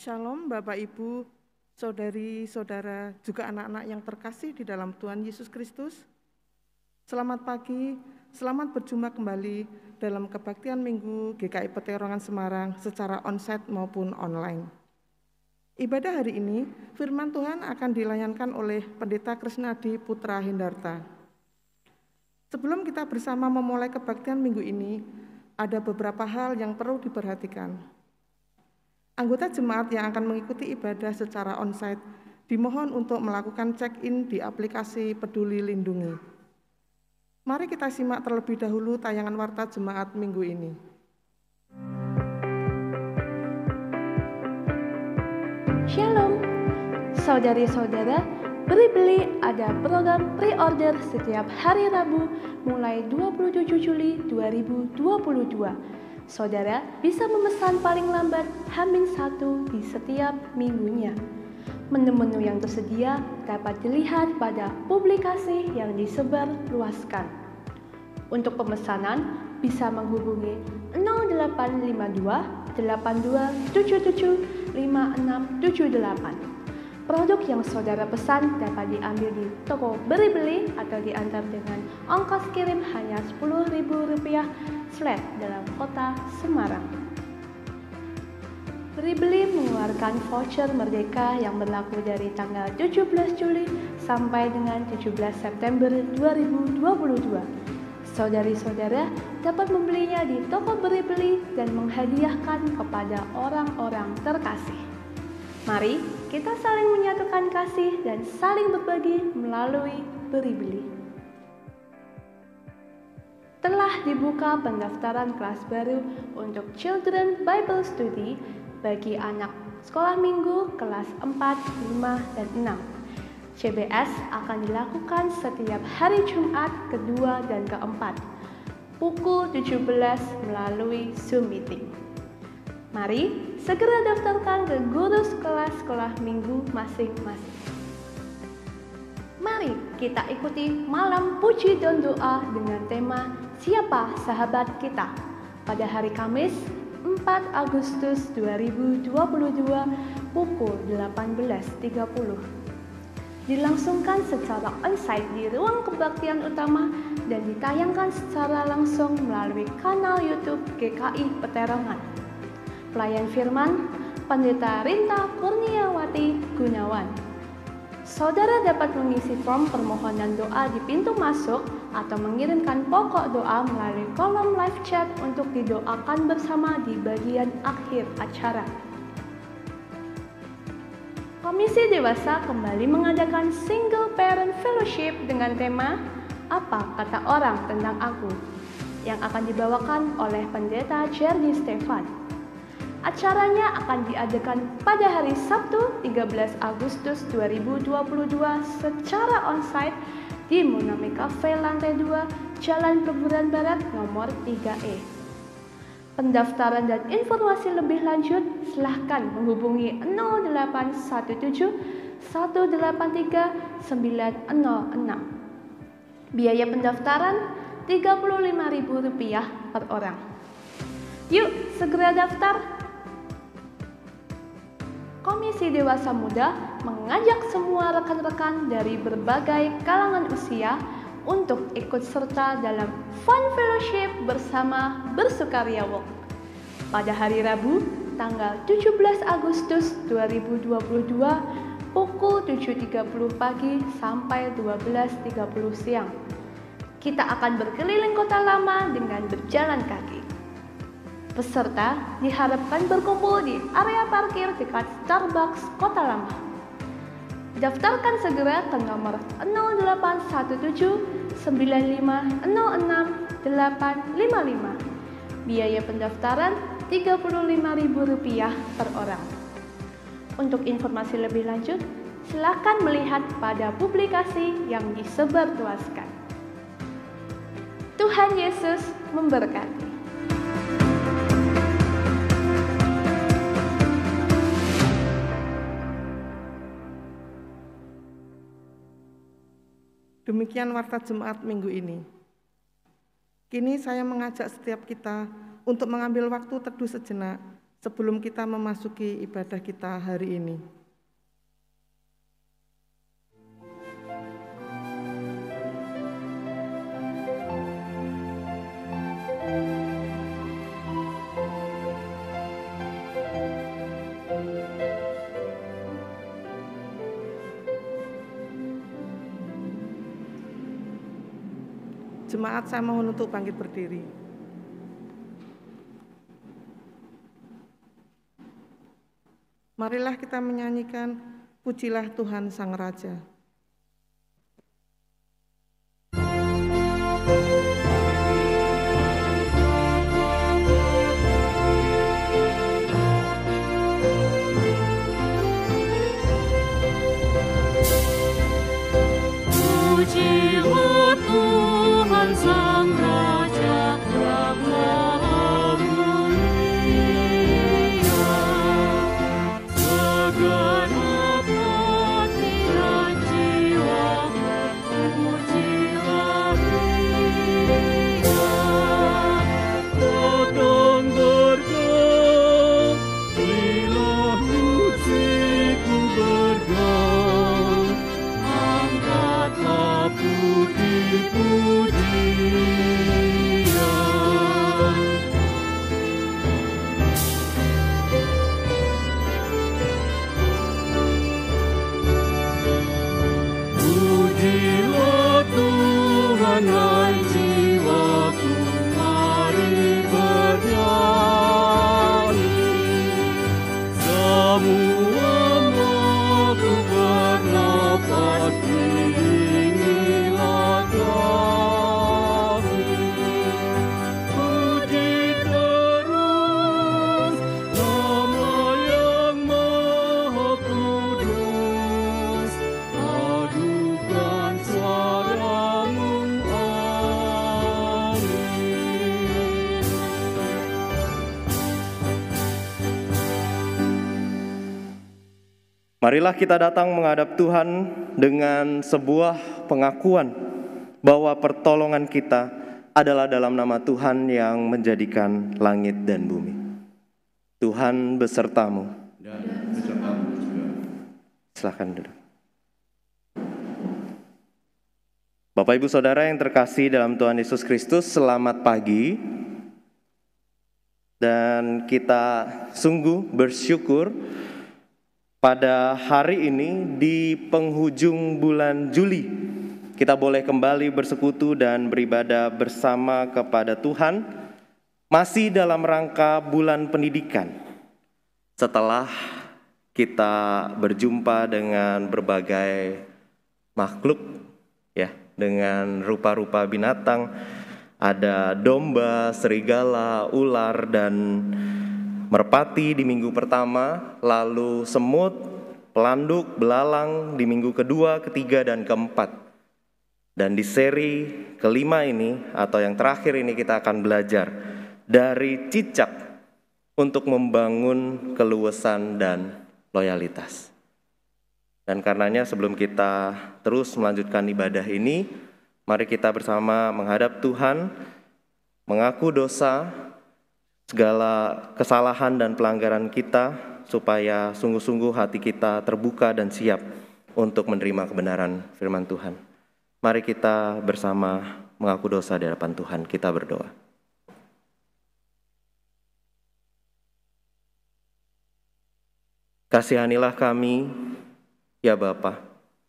Shalom Bapak Ibu, saudari-saudara, juga anak-anak yang terkasih di dalam Tuhan Yesus Kristus. Selamat pagi, selamat berjumpa kembali dalam kebaktian Minggu GKI Peterongan Semarang secara onsite maupun online. Ibadah hari ini, firman Tuhan akan dilayankan oleh Pendeta Krisnadi Putra Hendarta. Sebelum kita bersama memulai kebaktian Minggu ini, ada beberapa hal yang perlu diperhatikan. Anggota jemaat yang akan mengikuti ibadah secara onsite dimohon untuk melakukan check-in di aplikasi Peduli Lindungi. Mari kita simak terlebih dahulu tayangan warta jemaat minggu ini. Shalom, saudari-saudara, Beri-beli ada program pre-order setiap hari Rabu mulai 27 Juli 2022. Saudara bisa memesan paling lambat H-1 di setiap minggunya. Menu-menu yang tersedia dapat dilihat pada publikasi yang disebar luaskan. Untuk pemesanan bisa menghubungi 0852 8277 5678. Produk yang saudara pesan dapat diambil di toko Beri-beli atau diantar dengan ongkos kirim hanya Rp10.000 flat dalam kota Semarang. Beri-beli mengeluarkan voucher Merdeka yang berlaku dari tanggal 17 Juli sampai dengan 17 September 2022. Saudari-saudara dapat membelinya di toko Beri-beli dan menghadiahkan kepada orang-orang terkasih. Mari kita saling menyatukan kasih dan saling berbagi melalui Beri-beli. Telah dibuka pendaftaran kelas baru untuk Children Bible Study bagi anak sekolah minggu kelas 4, 5, dan 6. CBS akan dilakukan setiap hari Jumat kedua dan keempat, pukul 17 melalui Zoom meeting. Mari segera daftarkan ke guru sekolah minggu masing-masing. Mari kita ikuti malam puji dan doa dengan tema Siapa Sahabat Kita pada hari Kamis 4 Agustus 2022 pukul 18.30. Dilangsungkan secara onsite di ruang kebaktian utama dan ditayangkan secara langsung melalui kanal YouTube GKI Peterongan. Pelayan firman, Pendeta Rinta Kurniawati Gunawan. Saudara dapat mengisi form permohonan doa di pintu masuk atau mengirimkan pokok doa melalui kolom live chat untuk didoakan bersama di bagian akhir acara. Komisi Dewasa kembali mengadakan Single Parent Fellowship dengan tema Apa Kata Orang Tentang Aku yang akan dibawakan oleh Pendeta Jerry Stefan. Acaranya akan diadakan pada hari Sabtu 13 Agustus 2022 secara onsite di Monami Cafe lantai 2, Jalan Peburan Barat nomor 3E. Pendaftaran dan informasi lebih lanjut silahkan menghubungi 0817 183 906. Biaya pendaftaran Rp35.000 per orang. Yuk segera daftar! Komisi Dewasa Muda mengajak semua rekan-rekan dari berbagai kalangan usia untuk ikut serta dalam Fun Fellowship bersama Bersukaria Walk pada hari Rabu tanggal 17 Agustus 2022 pukul 7.30 pagi sampai 12.30 siang. Kita akan berkeliling kota lama dengan berjalan kaki. Peserta diharapkan berkumpul di area parkir dekat Starbucks Kota Lama. Daftarkan segera ke nomor 0817 9506 855. Biaya pendaftaran Rp35.000 per orang. Untuk informasi lebih lanjut, silakan melihat pada publikasi yang disebar luaskan. Tuhan Yesus memberkati. Demikian warta jemaat minggu ini. Kini saya mengajak setiap kita untuk mengambil waktu teduh sejenak sebelum kita memasuki ibadah kita hari ini. Jemaat, saya mohon untuk bangkit berdiri. Marilah kita menyanyikan Pujilah Tuhan Sang Raja. Pujilah Tuhan Sang Raja yang Maha Mulia, segenap hati dan jiwaku pujilah Dia. Datang bergaul, berilah musikku bergaul, angkatlah puji-pujian. Pujilah Tuhan, hai jiwaku, mari bernyanyi. Semua makhluk bernafas, iringilah kami. Puji terus nama yang Maha Kudus, adukan suaramu, amin. Marilah kita datang menghadap Tuhan dengan sebuah pengakuan bahwa pertolongan kita adalah dalam nama Tuhan yang menjadikan langit dan bumi. Tuhan besertamu. Dan besertamu juga. Silakan duduk. Bapak Ibu Saudara yang terkasih dalam Tuhan Yesus Kristus, selamat pagi. Dan kita sungguh bersyukur pada hari ini di penghujung bulan Juli, kita boleh kembali bersekutu dan beribadah bersama kepada Tuhan, masih dalam rangka bulan pendidikan. Setelah kita berjumpa dengan berbagai makhluk, ya, dengan rupa-rupa binatang, ada domba, serigala, ular, dan merpati di minggu pertama, lalu semut, pelanduk, belalang di minggu kedua, ketiga, dan keempat. Dan di seri kelima ini, atau yang terakhir ini, kita akan belajar dari cicak untuk membangun keluasan dan loyalitas. Dan karenanya sebelum kita terus melanjutkan ibadah ini, mari kita bersama menghadap Tuhan, mengaku dosa, segala kesalahan dan pelanggaran kita, supaya sungguh-sungguh hati kita terbuka dan siap untuk menerima kebenaran firman Tuhan. Mari kita bersama mengaku dosa di hadapan Tuhan. Kita berdoa. Kasihanilah kami, ya Bapa,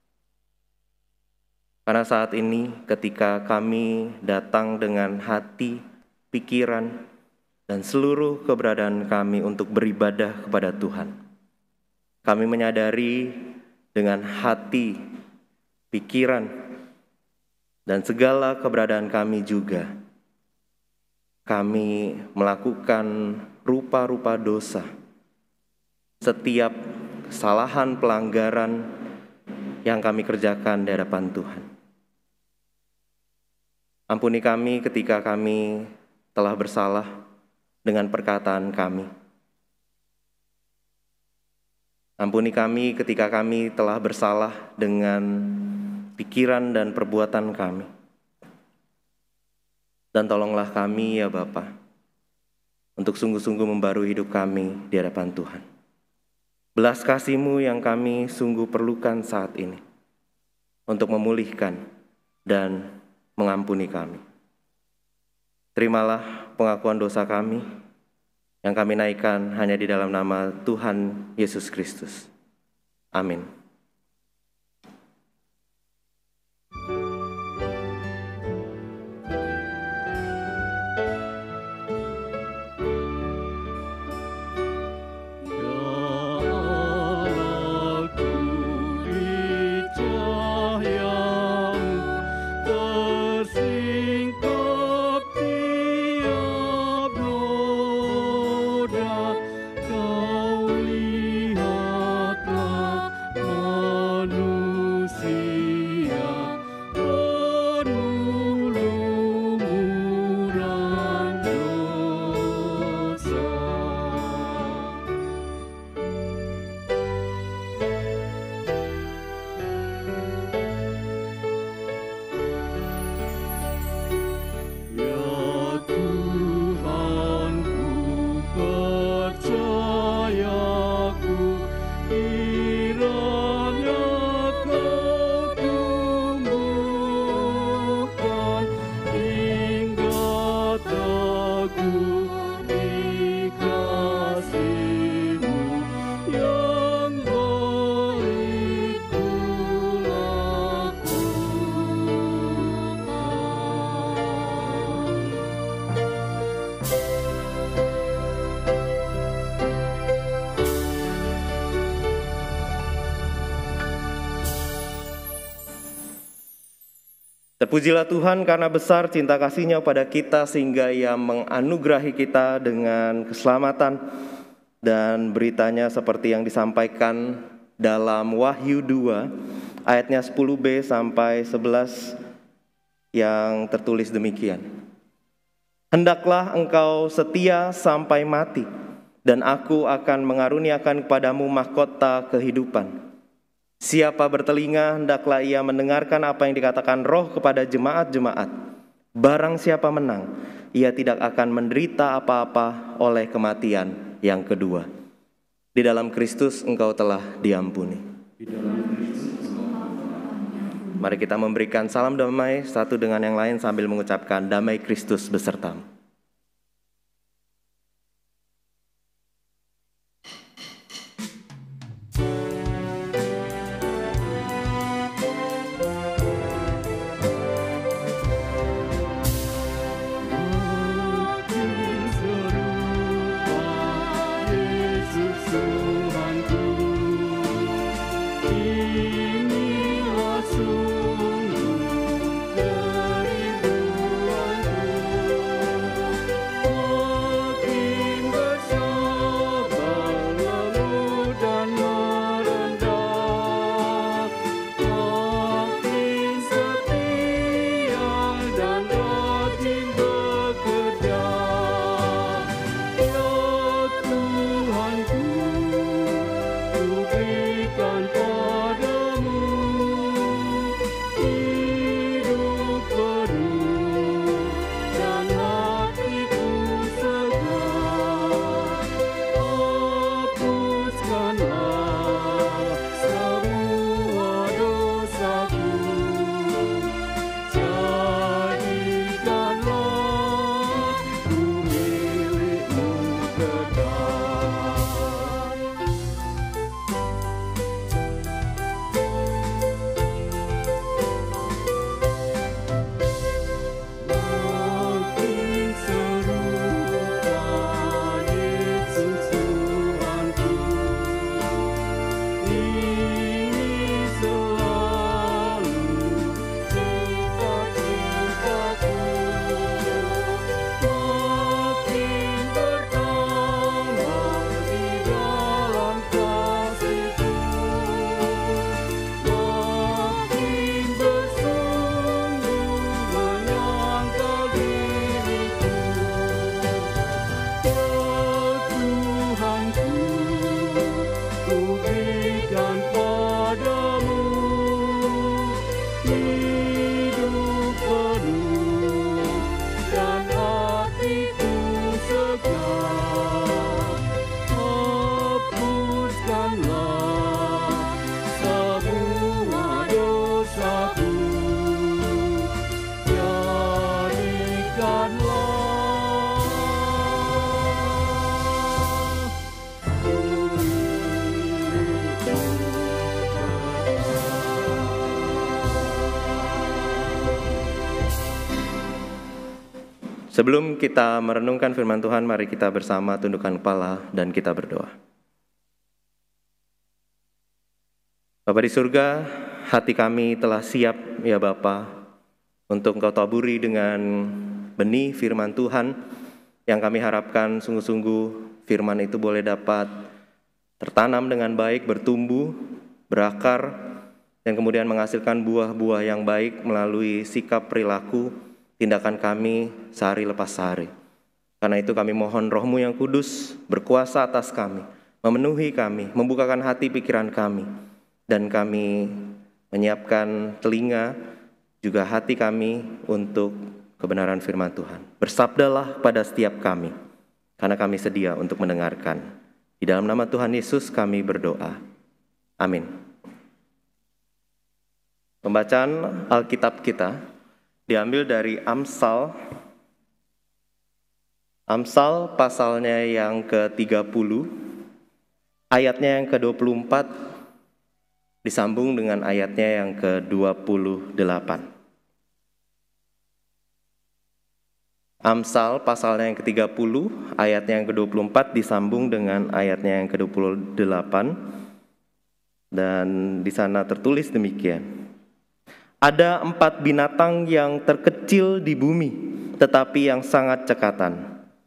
karena saat ini ketika kami datang dengan hati, pikiran, dan seluruh keberadaan kami untuk beribadah kepada Tuhan, kami menyadari dengan hati, pikiran, dan segala keberadaan kami juga, kami melakukan rupa-rupa dosa. Setiap kesalahan, pelanggaran yang kami kerjakan di hadapan Tuhan. Ampuni kami ketika kami telah bersalah dengan perkataan kami. Ampuni kami ketika kami telah bersalah dengan pikiran dan perbuatan kami. Dan tolonglah kami, ya Bapa, untuk sungguh-sungguh membarui hidup kami di hadapan Tuhan. Belas kasih-Mu yang kami sungguh perlukan saat ini untuk memulihkan dan mengampuni kami. Terimalah pengakuan dosa kami yang kami naikkan hanya di dalam nama Tuhan Yesus Kristus. Amin. Terpujilah Tuhan karena besar cinta kasih-Nya pada kita sehingga Ia menganugerahi kita dengan keselamatan. Dan beritanya seperti yang disampaikan dalam Wahyu 2 ayatnya 10b sampai 11 yang tertulis demikian. Hendaklah engkau setia sampai mati, dan aku akan mengaruniakan kepadamu mahkota kehidupan. Siapa bertelinga, hendaklah ia mendengarkan apa yang dikatakan Roh kepada jemaat-jemaat. Barang siapa menang, ia tidak akan menderita apa-apa oleh kematian yang kedua. Di dalam Kristus engkau telah diampuni. Mari kita memberikan salam damai satu dengan yang lain sambil mengucapkan damai Kristus besertamu. Sebelum kita merenungkan firman Tuhan, mari kita bersama tundukkan kepala dan kita berdoa. Bapa di surga, hati kami telah siap ya Bapa untuk Engkau taburi dengan benih firman Tuhan yang kami harapkan sungguh-sungguh firman itu boleh dapat tertanam dengan baik, bertumbuh, berakar, dan kemudian menghasilkan buah-buah yang baik melalui sikap perilaku tindakan kami sehari lepas sehari. Karena itu kami mohon Roh-Mu yang kudus berkuasa atas kami, memenuhi kami, membukakan hati pikiran kami, dan kami menyiapkan telinga juga hati kami untuk kebenaran firman Tuhan. Bersabdalah pada setiap kami, karena kami sedia untuk mendengarkan. Di dalam nama Tuhan Yesus kami berdoa. Amin. Pembacaan Alkitab kita diambil dari Amsal pasalnya yang ke-30, ayatnya yang ke-24, disambung dengan ayatnya yang ke-28. Amsal pasalnya yang ke-30, ayatnya yang ke-24, disambung dengan ayatnya yang ke-28, dan di sana tertulis demikian. Ada 4 binatang yang terkecil di bumi, tetapi yang sangat cekatan.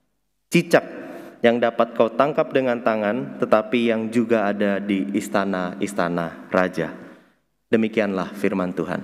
Cicak yang dapat kau tangkap dengan tangan, tetapi yang juga ada di istana-istana raja. Demikianlah firman Tuhan.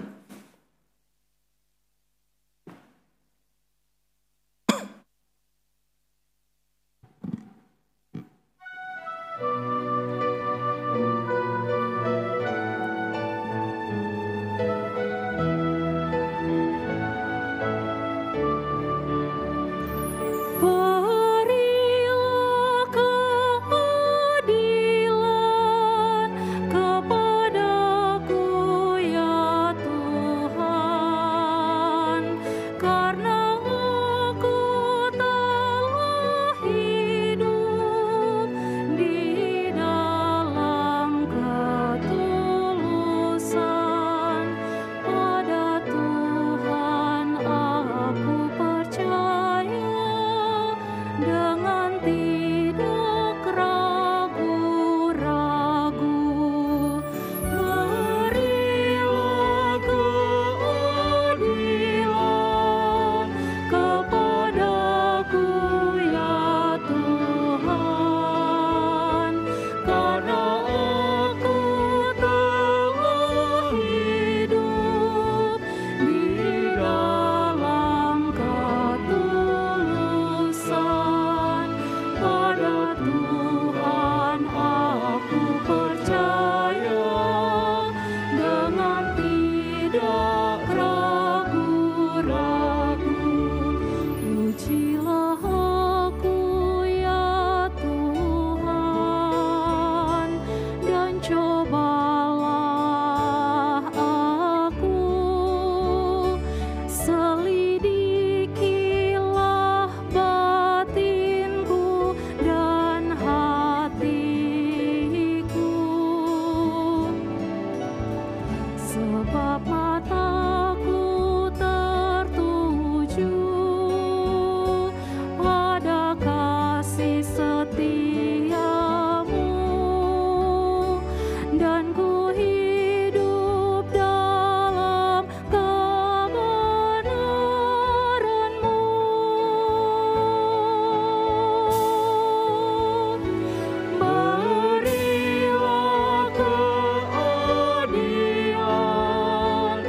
Berilah keadilan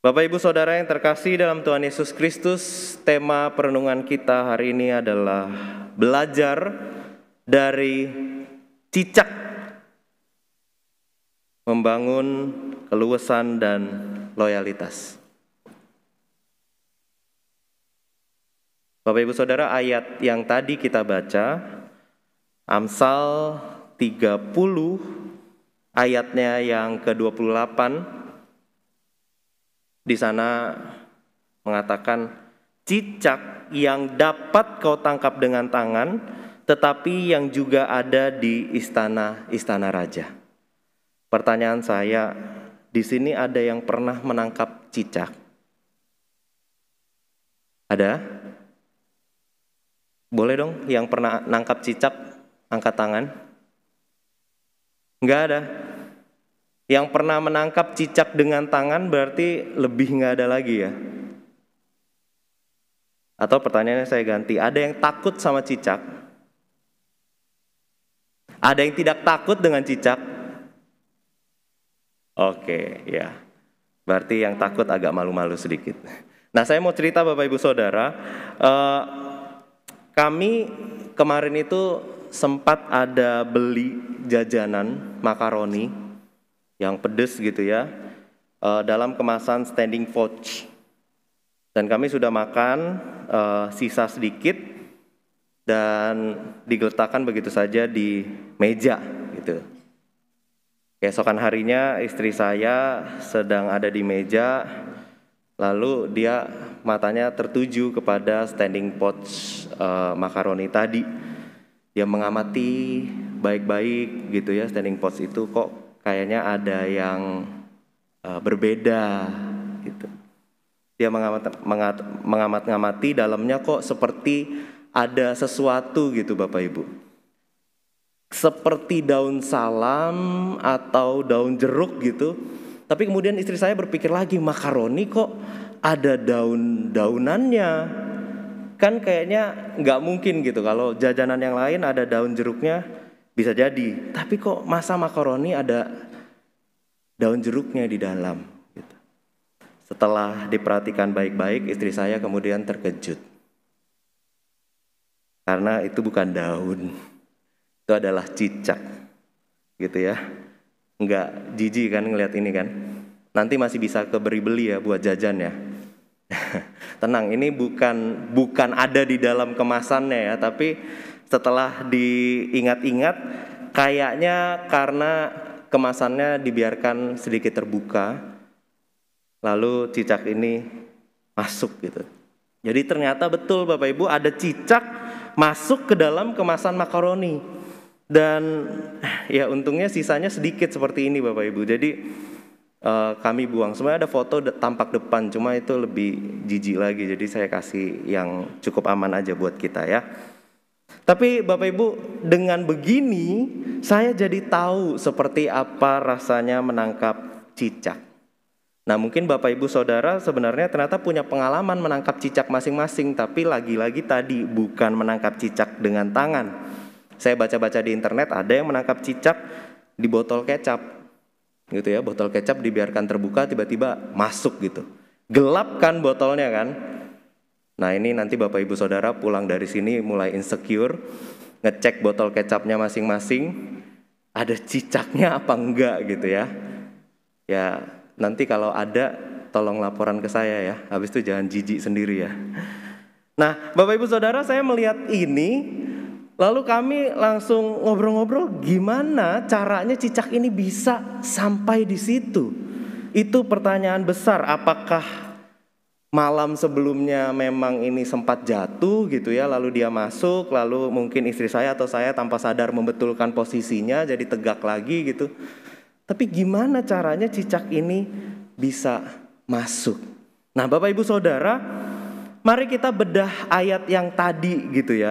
Bapak Ibu Saudara yang terkasih dalam Tuhan Yesus Kristus, tema perenungan kita hari ini adalah belajar dari cicak, membangun keluasan dan loyalitas. Bapak Ibu Saudara, ayat yang tadi kita baca, Amsal 30, ayatnya yang ke-28, di sana mengatakan, cicak yang dapat kau tangkap dengan tangan, tetapi yang juga ada di istana raja. Pertanyaan saya, di sini ada yang pernah menangkap cicak? Ada? Boleh dong yang pernah nangkap cicak, angkat tangan? Enggak ada. Yang pernah menangkap cicak dengan tangan berarti lebih enggak ada lagi ya? Atau pertanyaannya saya ganti, ada yang takut sama cicak? Ada yang tidak takut dengan cicak? Oke, ya. Berarti yang takut agak malu-malu sedikit. Nah, saya mau cerita Bapak Ibu Saudara, kami kemarin itu sempat ada beli jajanan makaroni yang pedes gitu ya, dalam kemasan standing pouch. Dan kami sudah makan sisa sedikit dan digeletakkan begitu saja di meja gitu. Keesokan harinya istri saya sedang ada di meja, lalu dia matanya tertuju kepada standing pouch makaroni tadi. Dia mengamati baik-baik gitu ya, standing pouch itu kok kayaknya ada yang berbeda gitu. Dia mengamati dalamnya kok seperti ada sesuatu gitu Bapak Ibu. Seperti daun salam atau daun jeruk gitu. Tapi kemudian istri saya berpikir lagi, makaroni kok ada daun-daunannya. Kan kayaknya nggak mungkin gitu, kalau jajanan yang lain ada daun jeruknya bisa jadi. Tapi kok masa makaroni ada daun jeruknya di dalam gitu. Setelah diperhatikan baik-baik, istri saya kemudian terkejut. Karena itu bukan daun, itu adalah cicak gitu ya. Enggak jijik kan ngelihat ini kan. Nanti masih bisa beli ya buat jajan ya. Tenang, ini bukan ada di dalam kemasannya ya, tapi setelah diingat-ingat kayaknya karena kemasannya dibiarkan sedikit terbuka, lalu cicak ini masuk gitu. Jadi ternyata betul Bapak Ibu, ada cicak masuk ke dalam kemasan makaroni. Dan ya untungnya sisanya sedikit seperti ini Bapak Ibu. Jadi kami buang. Sebenarnya ada foto tampak depan, cuma itu lebih jijik lagi. Jadi saya kasih yang cukup aman aja buat kita ya. Tapi Bapak Ibu, dengan begini saya jadi tahu seperti apa rasanya menangkap cicak. Nah, mungkin Bapak Ibu Saudara sebenarnya ternyata punya pengalaman menangkap cicak masing-masing, tapi lagi-lagi tadi bukan menangkap cicak dengan tangan. Saya baca-baca di internet ada yang menangkap cicak di botol kecap. Gitu ya, botol kecap dibiarkan terbuka, tiba-tiba masuk gitu. Gelap kan botolnya kan? Nah, ini nanti Bapak Ibu Saudara pulang dari sini mulai insecure, ngecek botol kecapnya masing-masing, ada cicaknya apa enggak gitu ya. Ya, nanti kalau ada tolong laporan ke saya ya, habis itu jangan jijik sendiri ya. Nah, Bapak Ibu Saudara, saya melihat ini, lalu kami langsung ngobrol-ngobrol gimana caranya cicak ini bisa sampai di situ. Itu pertanyaan besar, apakah malam sebelumnya memang ini sempat jatuh gitu ya, lalu dia masuk, lalu mungkin istri saya atau saya tanpa sadar membetulkan posisinya jadi tegak lagi gitu. Tapi gimana caranya cicak ini bisa masuk? Nah, Bapak Ibu Saudara, mari kita bedah ayat yang tadi gitu ya.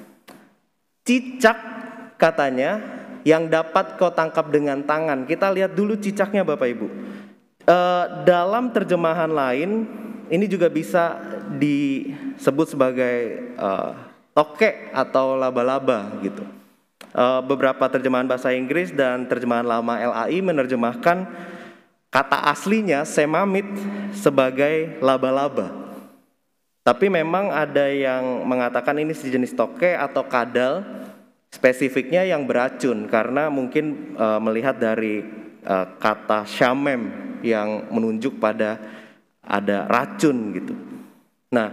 Cicak katanya yang dapat kau tangkap dengan tangan. Kita lihat dulu cicaknya Bapak Ibu. Dalam terjemahan lain ini juga bisa disebut sebagai tokek atau laba-laba gitu. Beberapa terjemahan bahasa Inggris dan terjemahan lama LAI menerjemahkan kata aslinya semamit sebagai laba-laba. Tapi memang ada yang mengatakan ini sejenis toke atau kadal, spesifiknya yang beracun karena mungkin melihat dari kata syamem yang menunjuk pada ada racun gitu. Nah,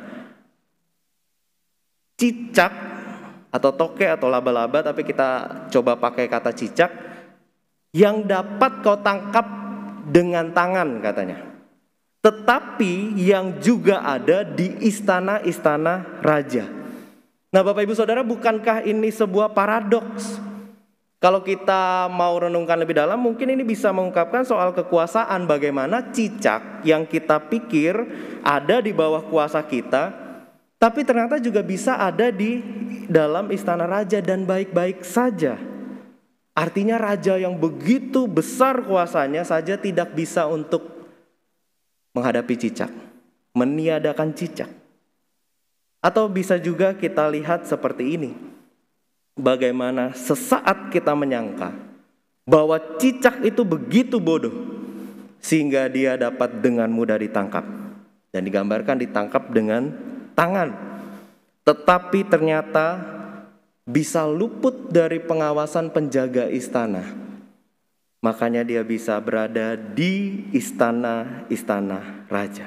cicak atau toke atau laba-laba, tapi kita coba pakai kata cicak, yang dapat kau tangkap dengan tangan katanya. Tetapi yang juga ada di istana-istana raja. Nah, Bapak Ibu Saudara, bukankah ini sebuah paradoks? Kalau kita mau renungkan lebih dalam, mungkin ini bisa mengungkapkan soal kekuasaan, bagaimana cicak yang kita pikir ada di bawah kuasa kita, tapi ternyata juga bisa ada di dalam istana raja dan baik-baik saja. Artinya raja yang begitu besar kuasanya saja tidak bisa untuk menghadapi cicak, meniadakan cicak. Atau bisa juga kita lihat seperti ini. Bagaimana sesaat kita menyangka bahwa cicak itu begitu bodoh sehingga dia dapat dengan mudah ditangkap. Dan digambarkan ditangkap dengan tangan. Tetapi ternyata bisa luput dari pengawasan penjaga istana. Makanya dia bisa berada di istana-istana raja.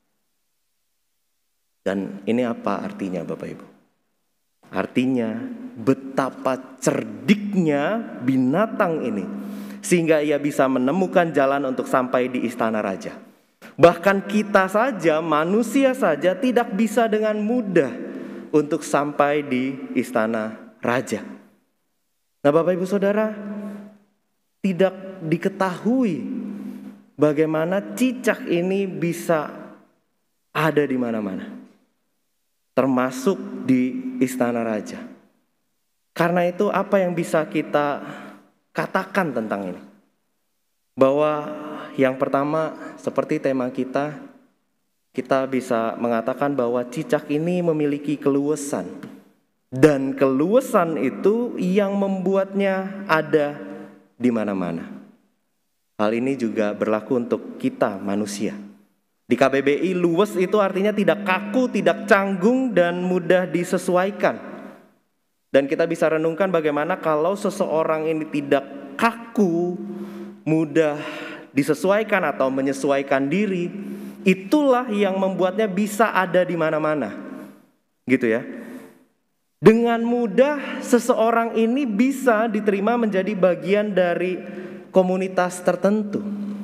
Dan ini apa artinya Bapak Ibu? Artinya betapa cerdiknya binatang ini sehingga ia bisa menemukan jalan untuk sampai di istana raja. Bahkan kita saja, manusia saja tidak bisa dengan mudah untuk sampai di istana raja. Nah, Bapak Ibu Saudara, tidak diketahui bagaimana cicak ini bisa ada di mana-mana, termasuk di istana raja. Karena itu apa yang bisa kita katakan tentang ini? Bahwa yang pertama, seperti tema kita bisa mengatakan bahwa cicak ini memiliki keluasan. Dan keluasan itu yang membuatnya ada di mana-mana. Hal ini juga berlaku untuk kita manusia. Di KBBI, luwes itu artinya tidak kaku, tidak canggung, dan mudah disesuaikan. Dan kita bisa renungkan bagaimana kalau seseorang ini tidak kaku, mudah disesuaikan atau menyesuaikan diri, itulah yang membuatnya bisa ada di mana-mana. Gitu ya. Dengan mudah seseorang ini bisa diterima menjadi bagian dari komunitas tertentu.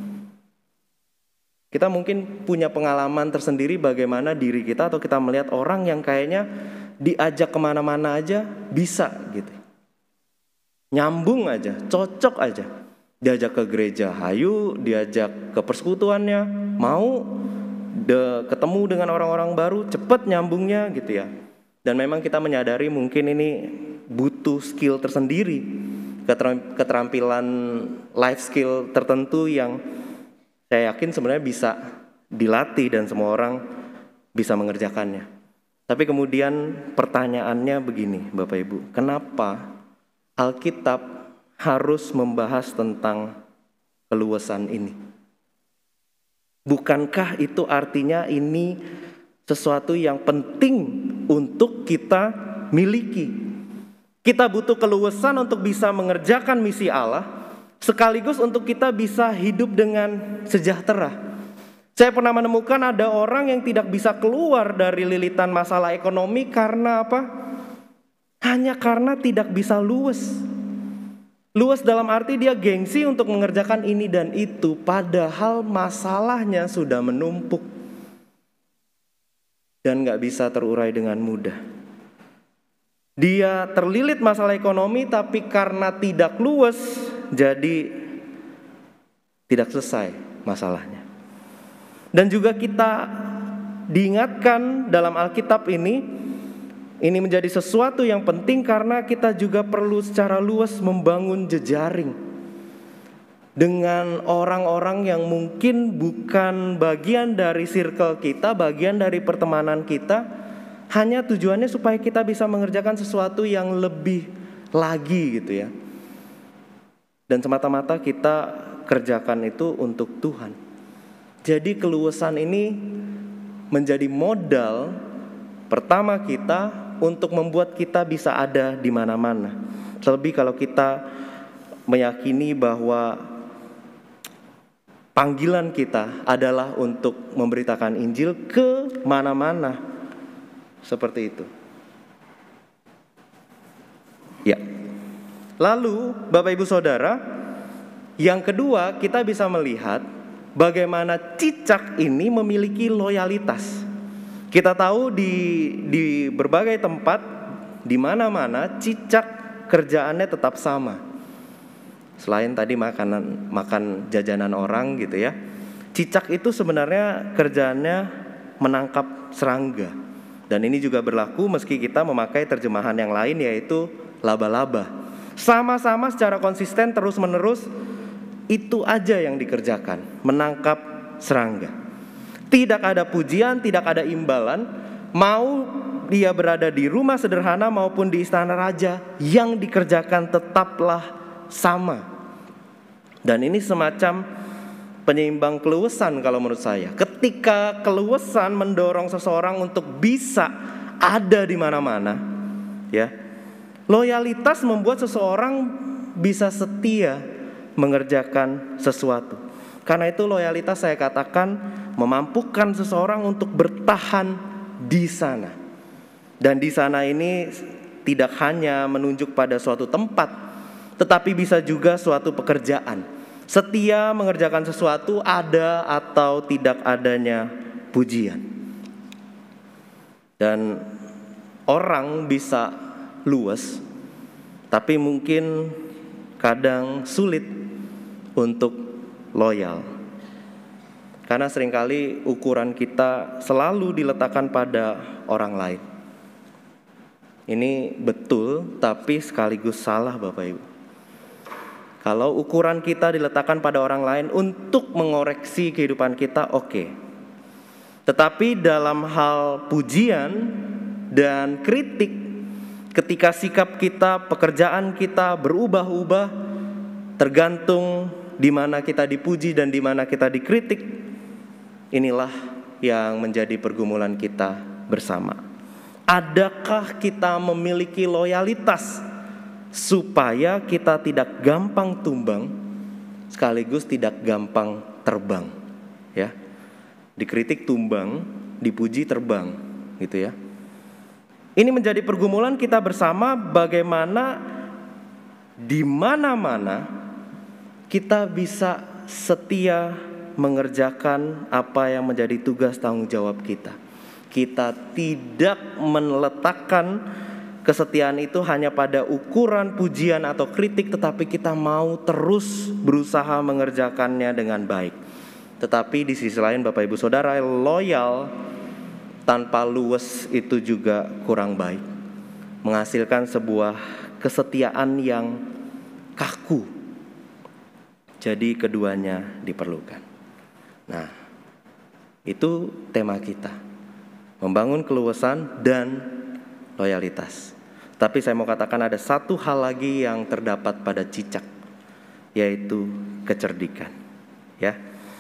Kita mungkin punya pengalaman tersendiri bagaimana diri kita atau kita melihat orang yang kayaknya diajak kemana-mana aja bisa gitu. Nyambung aja, cocok aja. Diajak ke gereja, hayu, diajak ke persekutuannya, mau ketemu dengan orang-orang baru, cepet nyambungnya gitu ya. Dan memang kita menyadari mungkin ini butuh skill tersendiri, keterampilan life skill tertentu yang saya yakin sebenarnya bisa dilatih dan semua orang bisa mengerjakannya. Tapi kemudian pertanyaannya begini Bapak Ibu, kenapa Alkitab harus membahas tentang keluasan ini? Bukankah itu artinya ini sesuatu yang penting untuk kita miliki? Kita butuh keluasan untuk bisa mengerjakan misi Allah, sekaligus untuk kita bisa hidup dengan sejahtera. Saya pernah menemukan ada orang yang tidak bisa keluar dari lilitan masalah ekonomi karena apa? Hanya karena tidak bisa luwes. Luwes dalam arti dia gengsi untuk mengerjakan ini dan itu, padahal masalahnya sudah menumpuk dan gak bisa terurai dengan mudah. Dia terlilit masalah ekonomi, tapi karena tidak luwes, jadi tidak selesai masalahnya. Dan juga kita diingatkan dalam Alkitab ini menjadi sesuatu yang penting karena kita juga perlu secara luas membangun jejaring dengan orang-orang yang mungkin bukan bagian dari circle kita, bagian dari pertemanan kita, hanya tujuannya supaya kita bisa mengerjakan sesuatu yang lebih lagi gitu ya. Dan semata-mata kita kerjakan itu untuk Tuhan. Jadi keluasan ini menjadi modal pertama kita untuk membuat kita bisa ada di mana-mana. Terlebih kalau kita meyakini bahwa panggilan kita adalah untuk memberitakan Injil ke mana-mana. Seperti itu. Ya. Lalu Bapak Ibu Saudara, yang kedua kita bisa melihat bagaimana cicak ini memiliki loyalitas. Kita tahu di berbagai tempat, di mana-mana cicak kerjaannya tetap sama. Selain tadi makan jajanan orang gitu ya, cicak itu sebenarnya kerjaannya menangkap serangga. Dan ini juga berlaku meski kita memakai terjemahan yang lain, yaitu laba-laba. Sama-sama secara konsisten terus-menerus itu aja yang dikerjakan, menangkap serangga. Tidak ada pujian, tidak ada imbalan, mau dia berada di rumah sederhana maupun di istana raja, yang dikerjakan tetaplah sama. Dan ini semacam penyeimbang keluasan kalau menurut saya. Ketika keluasan mendorong seseorang untuk bisa ada di mana-mana, ya, loyalitas membuat seseorang bisa setia mengerjakan sesuatu. Karena itu loyalitas saya katakan memampukan seseorang untuk bertahan di sana. Dan di sana ini tidak hanya menunjuk pada suatu tempat, tetapi bisa juga suatu pekerjaan. Setia mengerjakan sesuatu ada atau tidak adanya pujian. Dan orang bisa luas, tapi mungkin kadang sulit untuk loyal. Karena seringkali ukuran kita selalu diletakkan pada orang lain. Ini betul, tapi sekaligus salah Bapak Ibu. Kalau ukuran kita diletakkan pada orang lain untuk mengoreksi kehidupan kita, oke. Tetapi dalam hal pujian dan kritik, ketika sikap kita, pekerjaan kita berubah-ubah, tergantung di mana kita dipuji dan di mana kita dikritik, inilah yang menjadi pergumulan kita bersama. Adakah kita memiliki loyalitas supaya kita tidak gampang tumbang, sekaligus tidak gampang terbang, ya? Dikritik tumbang, dipuji terbang, gitu ya. Ini menjadi pergumulan kita bersama, bagaimana di mana-mana kita bisa setia mengerjakan apa yang menjadi tugas tanggung jawab kita. Kita tidak meletakkan kesetiaan itu hanya pada ukuran pujian atau kritik, tetapi kita mau terus berusaha mengerjakannya dengan baik. Tetapi di sisi lain Bapak Ibu Saudara, loyal tanpa luwes itu juga kurang baik. Menghasilkan sebuah kesetiaan yang kaku. Jadi keduanya diperlukan. Nah, itu tema kita. Membangun keluasan dan loyalitas. Tapi saya mau katakan ada satu hal lagi yang terdapat pada cicak, yaitu kecerdikan. Ya.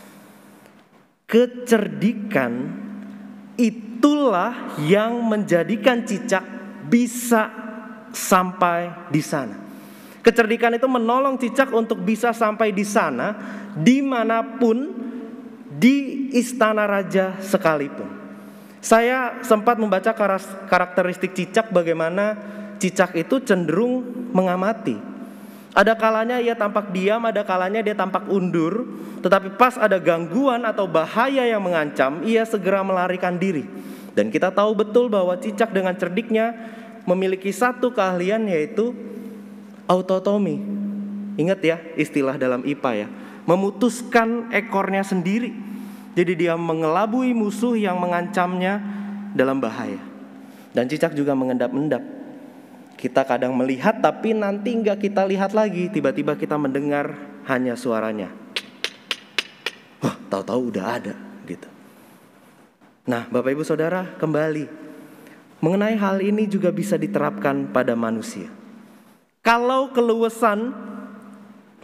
Kecerdikan itulah yang menjadikan cicak bisa sampai di sana. Kecerdikan itu menolong cicak untuk bisa sampai di sana, dimanapun, di istana raja sekalipun. Saya sempat membaca karakteristik cicak, bagaimana cicak itu cenderung mengamati. Ada kalanya ia tampak diam, ada kalanya dia tampak undur, tetapi pas ada gangguan atau bahaya yang mengancam, ia segera melarikan diri. Dan kita tahu betul bahwa cicak dengan cerdiknya memiliki satu keahlian, yaitu autotomi. Ingat ya istilah dalam IPA ya, memutuskan ekornya sendiri. Jadi dia mengelabui musuh yang mengancamnya dalam bahaya. Dan cicak juga mengendap-endap. Kita kadang melihat tapi nanti enggak kita lihat lagi, tiba-tiba kita mendengar hanya suaranya. Wah, tahu-tahu udah ada gitu. Nah, Bapak Ibu Saudara, kembali mengenai hal ini juga bisa diterapkan pada manusia. Kalau keluasan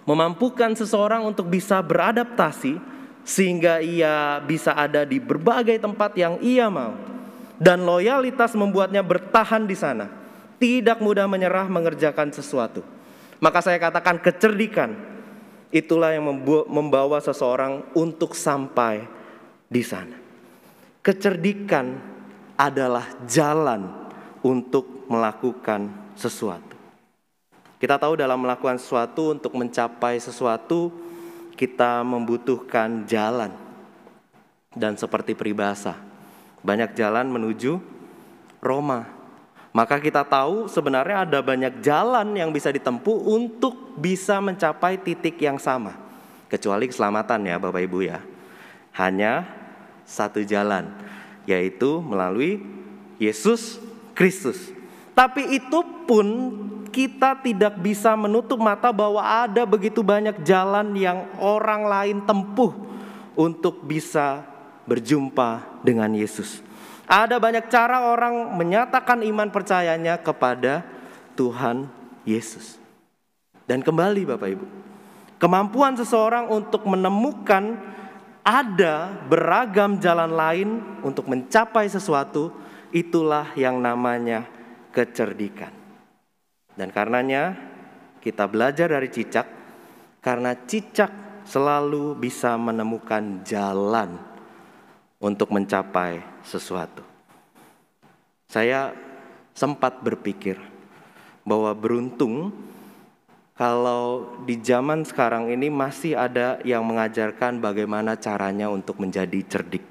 memampukan seseorang untuk bisa beradaptasi sehingga ia bisa ada di berbagai tempat yang ia mau. Dan loyalitas membuatnya bertahan di sana, tidak mudah menyerah mengerjakan sesuatu. Maka saya katakan kecerdikan itulah yang membawa seseorang untuk sampai di sana. Kecerdikan adalah jalan untuk melakukan sesuatu. Kita tahu dalam melakukan sesuatu, untuk mencapai sesuatu, kita membutuhkan jalan. Dan seperti peribahasa, banyak jalan menuju Roma. Maka kita tahu sebenarnya ada banyak jalan yang bisa ditempuh untuk bisa mencapai titik yang sama. Kecuali keselamatan ya Bapak Ibu ya. Hanya satu jalan, yaitu melalui Yesus Kristus. Tapi itu pun kita tidak bisa menutup mata bahwa ada begitu banyak jalan yang orang lain tempuh untuk bisa berjumpa dengan Yesus. Ada banyak cara orang menyatakan iman percayanya kepada Tuhan Yesus. Dan kembali Bapak Ibu, kemampuan seseorang untuk menemukan ada beragam jalan lain untuk mencapai sesuatu, itulah yang namanya kecerdikan. Dan karenanya kita belajar dari Cicak, karena Cicak selalu bisa menemukan jalan untuk mencapai sesuatu. Saya sempat berpikir bahwa beruntung kalau di zaman sekarang ini masih ada yang mengajarkan bagaimana caranya untuk menjadi cerdik.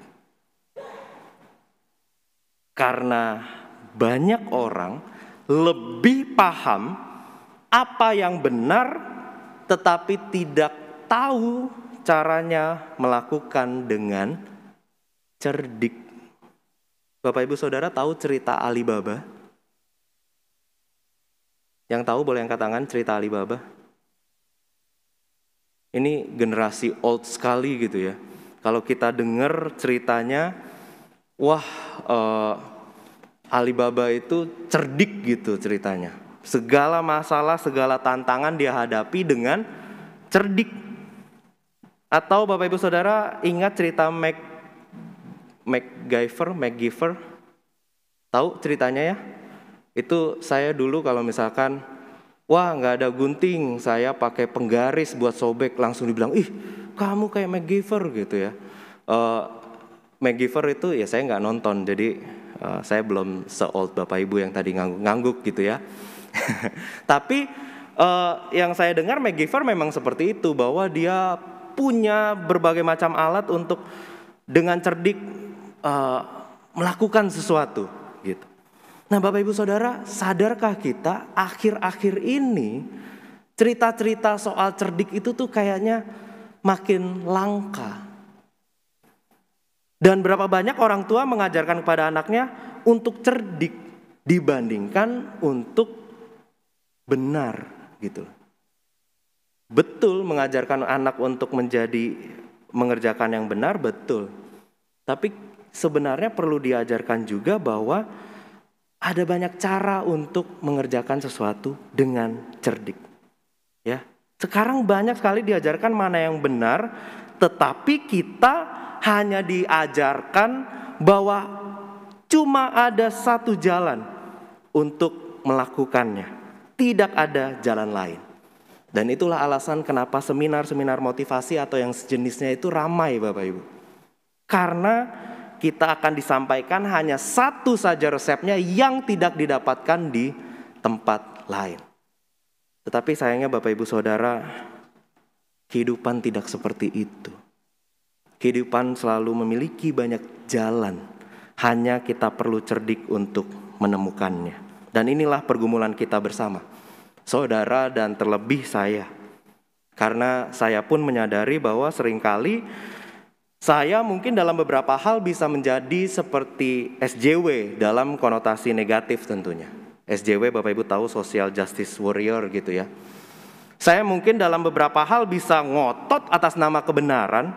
Karena banyak orang lebih paham apa yang benar, tetapi tidak tahu caranya melakukan dengan cerdik. Bapak Ibu Saudara tahu cerita Alibaba? Yang tahu boleh angkat tangan cerita Alibaba? Ini generasi old sekali gitu ya. Kalau kita dengar ceritanya, wah Alibaba itu cerdik gitu ceritanya. Segala masalah, segala tantangan dia hadapi dengan cerdik. Atau Bapak Ibu Saudara ingat cerita MacGyver? Tahu ceritanya ya? Itu saya dulu kalau misalkan, wah nggak ada gunting, saya pakai penggaris buat sobek, langsung dibilang, ih kamu kayak MacGyver gitu ya. MacGyver itu ya saya nggak nonton, jadi saya belum se-old Bapak Ibu yang tadi ngangguk gitu ya. Tapi yang saya dengar MacGyver memang seperti itu, bahwa dia punya berbagai macam alat untuk dengan cerdik melakukan sesuatu gitu. Nah Bapak Ibu Saudara, sadarkah kita akhir-akhir ini cerita-cerita soal cerdik itu tuh kayaknya makin langka. Dan berapa banyak orang tua mengajarkan kepada anaknya untuk cerdik dibandingkan untuk benar gitu. Betul mengajarkan anak untuk mengerjakan yang benar, betul. Tapi sebenarnya perlu diajarkan juga bahwa ada banyak cara untuk mengerjakan sesuatu dengan cerdik. Ya, sekarang banyak sekali diajarkan mana yang benar, tetapi kita hanya diajarkan bahwa cuma ada satu jalan untuk melakukannya. Tidak ada jalan lain. Dan itulah alasan kenapa seminar-seminar motivasi atau yang sejenisnya itu ramai Bapak Ibu. Karena kita akan disampaikan hanya satu saja resepnya yang tidak didapatkan di tempat lain. Tetapi sayangnya Bapak Ibu Saudara, kehidupan tidak seperti itu. Kehidupan selalu memiliki banyak jalan, hanya kita perlu cerdik untuk menemukannya. Dan inilah pergumulan kita bersama, saudara dan terlebih saya. Karena saya pun menyadari bahwa seringkali saya mungkin dalam beberapa hal bisa menjadi seperti SJW dalam konotasi negatif tentunya. SJW Bapak Ibu tahu social justice warrior gitu ya. Saya mungkin dalam beberapa hal bisa ngotot atas nama kebenaran,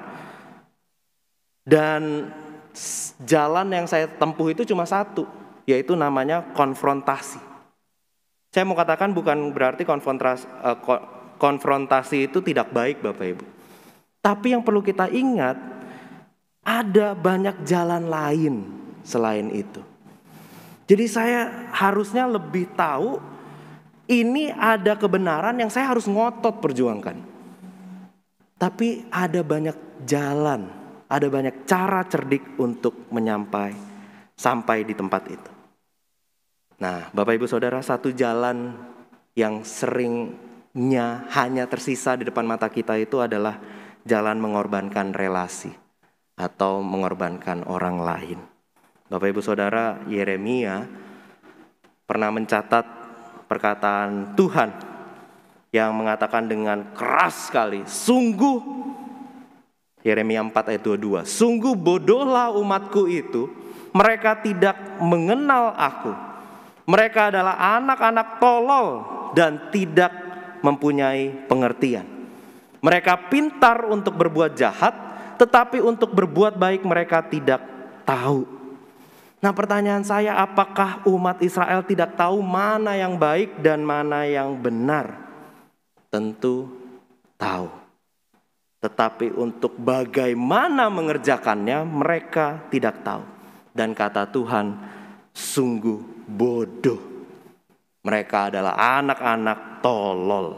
dan jalan yang saya tempuh itu cuma satu, yaitu namanya konfrontasi. Saya mau katakan bukan berarti konfrontasi itu tidak baik Bapak Ibu. Tapi yang perlu kita ingat, ada banyak jalan lain selain itu. Jadi saya harusnya lebih tahu ini ada kebenaran yang saya harus ngotot perjuangkan. Tapi ada banyak jalan, ada banyak cara cerdik untuk sampai di tempat itu. Nah, Bapak Ibu Saudara, satu jalan yang seringnya hanya tersisa di depan mata kita itu adalah jalan mengorbankan relasi atau mengorbankan orang lain. Bapak Ibu Saudara, Yeremia pernah mencatat perkataan Tuhan yang mengatakan dengan keras sekali, sungguh, Yeremia 4 ayat 22, sungguh bodohlah umatku itu, mereka tidak mengenal aku. Mereka adalah anak-anak tolol dan tidak mempunyai pengertian. Mereka pintar untuk berbuat jahat, tetapi untuk berbuat baik mereka tidak tahu. Nah, pertanyaan saya, apakah umat Israel tidak tahu mana yang baik dan mana yang benar? Tentu tahu. Tetapi untuk bagaimana mengerjakannya mereka tidak tahu. Dan kata Tuhan, sungguh bodoh. Mereka adalah anak-anak tolol.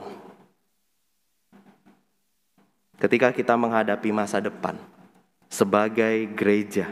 Ketika kita menghadapi masa depan sebagai gereja,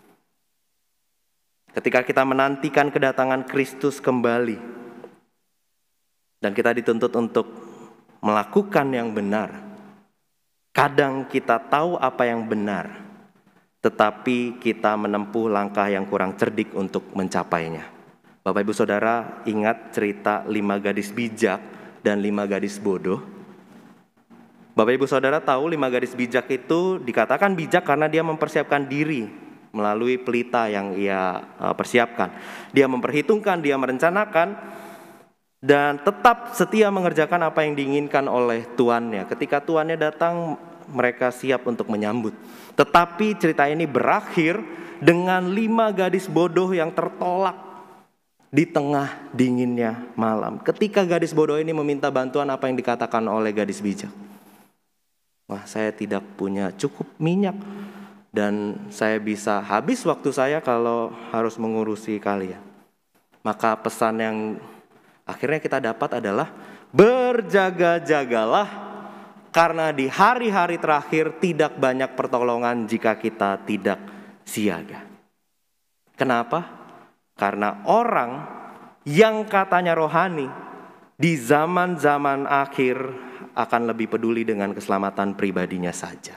ketika kita menantikan kedatangan Kristus kembali, dan kita dituntut untuk melakukan yang benar, kadang kita tahu apa yang benar, tetapi kita menempuh langkah yang kurang cerdik untuk mencapainya. Bapak Ibu Saudara ingat cerita 5 gadis bijak dan 5 gadis bodoh? Bapak Ibu Saudara tahu 5 gadis bijak itu dikatakan bijak karena dia mempersiapkan diri melalui pelita yang ia persiapkan. Dia memperhitungkan, dia merencanakan, dan tetap setia mengerjakan apa yang diinginkan oleh tuannya. Ketika tuannya datang, mereka siap untuk menyambut. Tetapi cerita ini berakhir dengan 5 gadis bodoh yang tertolak di tengah dinginnya malam. Ketika gadis bodoh ini meminta bantuan, apa yang dikatakan oleh gadis bijak? Wah, saya tidak punya cukup minyak dan saya bisa habis waktu saya kalau harus mengurusi kalian. Maka pesan yang akhirnya kita dapat adalah berjaga-jagalah, karena di hari-hari terakhir tidak banyak pertolongan jika kita tidak siaga. Kenapa? Karena orang yang katanya rohani di zaman-zaman akhir akan lebih peduli dengan keselamatan pribadinya saja.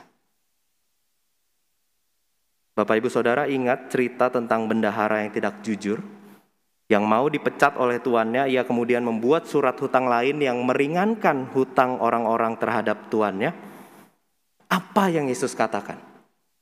Bapak Ibu Saudara ingat cerita tentang bendahara yang tidak jujur, yang mau dipecat oleh tuannya. Ia kemudian membuat surat hutang lain yang meringankan hutang orang-orang terhadap tuannya. Apa yang Yesus katakan?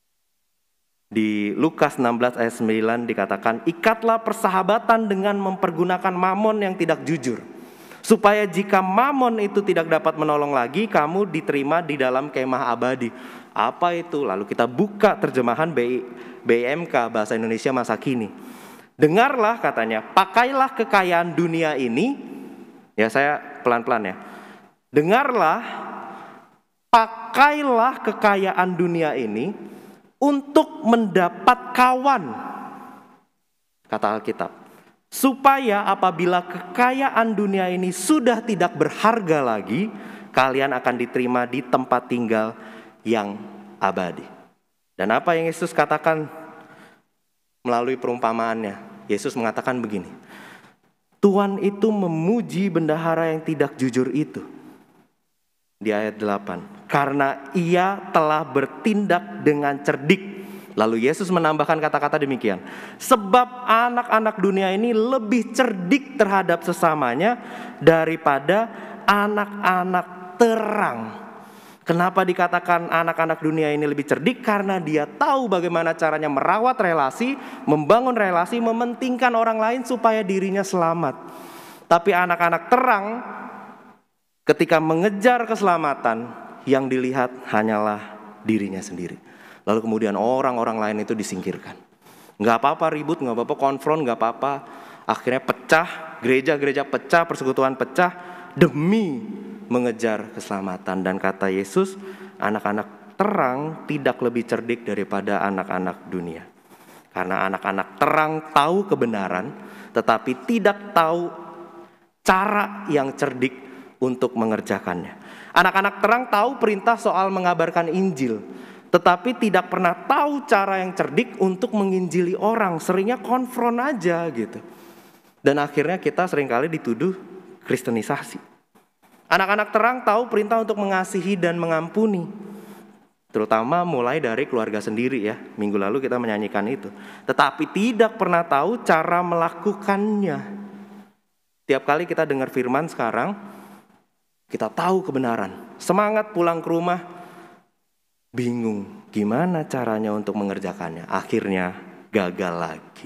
Di Lukas 16 ayat 9 dikatakan, ikatlah persahabatan dengan mempergunakan mamon yang tidak jujur, supaya jika mamon itu tidak dapat menolong lagi, kamu diterima di dalam kemah abadi. Apa itu? Lalu kita buka terjemahan BIMK bahasa Indonesia masa kini. Dengarlah katanya, pakailah kekayaan dunia ini. Ya, saya pelan-pelan ya. Dengarlah, pakailah kekayaan dunia ini untuk mendapat kawan, kata Alkitab, supaya apabila kekayaan dunia ini sudah tidak berharga lagi, kalian akan diterima di tempat tinggal yang abadi. Dan apa yang Yesus katakan melalui perumpamaannya? Yesus mengatakan begini, Tuhan itu memuji bendahara yang tidak jujur itu. Di ayat 8, karena ia telah bertindak dengan cerdik. Lalu Yesus menambahkan kata-kata demikian, sebab anak-anak dunia ini lebih cerdik terhadap sesamanya daripada anak-anak terang. Kenapa dikatakan anak-anak dunia ini lebih cerdik? Karena dia tahu bagaimana caranya merawat relasi, membangun relasi, mementingkan orang lain supaya dirinya selamat. Tapi anak-anak terang ketika mengejar keselamatan, yang dilihat hanyalah dirinya sendiri. Lalu kemudian orang-orang lain itu disingkirkan. Gak apa-apa ribut, gak apa-apa konfront, gak apa-apa. Akhirnya pecah, gereja-gereja pecah, persekutuan pecah demi mengejar keselamatan. Dan kata Yesus, anak-anak terang tidak lebih cerdik daripada anak-anak dunia. Karena anak-anak terang tahu kebenaran, tetapi tidak tahu cara yang cerdik untuk mengerjakannya. Anak-anak terang tahu perintah soal mengabarkan Injil, tetapi tidak pernah tahu cara yang cerdik untuk menginjili orang. Seringnya konfront aja gitu. Dan akhirnya kita seringkali dituduh kristenisasi. Anak-anak terang tahu perintah untuk mengasihi dan mengampuni, terutama mulai dari keluarga sendiri ya. Minggu lalu kita menyanyikan itu. Tetapi tidak pernah tahu cara melakukannya. Tiap kali kita dengar firman sekarang, kita tahu kebenaran. Semangat pulang ke rumah, bingung gimana caranya untuk mengerjakannya. Akhirnya gagal lagi.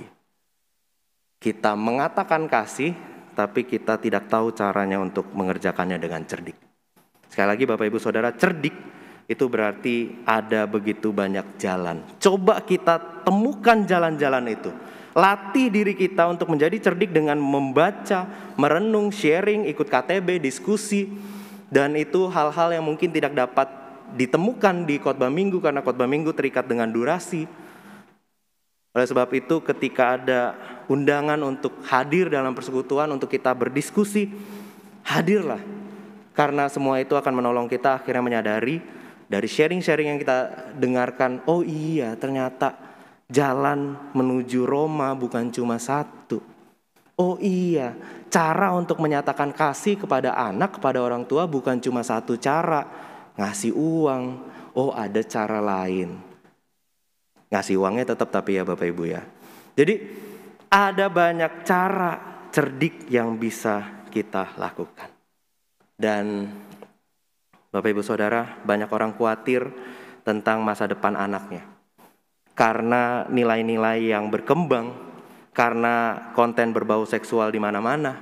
Kita mengatakan kasih, tapi kita tidak tahu caranya untuk mengerjakannya dengan cerdik. Sekali lagi Bapak Ibu Saudara, cerdik itu berarti ada begitu banyak jalan. Coba kita temukan jalan-jalan itu. Latih diri kita untuk menjadi cerdik dengan membaca, merenung, sharing, ikut KTB, diskusi. Dan itu hal-hal yang mungkin tidak dapat ditemukan di khotbah minggu karena khotbah minggu terikat dengan durasi. Oleh sebab itu ketika ada undangan untuk hadir dalam persekutuan, untuk kita berdiskusi, hadirlah. Karena semua itu akan menolong kita akhirnya menyadari dari sharing-sharing yang kita dengarkan, oh iya ternyata jalan menuju Roma bukan cuma satu. Oh iya, cara untuk menyatakan kasih kepada anak, kepada orang tua bukan cuma satu cara. Ngasih uang, oh ada cara lain. Ngasih uangnya tetap tapi ya Bapak Ibu ya. Jadi ada banyak cara cerdik yang bisa kita lakukan. Dan Bapak Ibu Saudara, banyak orang khawatir tentang masa depan anaknya. Karena nilai-nilai yang berkembang, karena konten berbau seksual di mana-mana,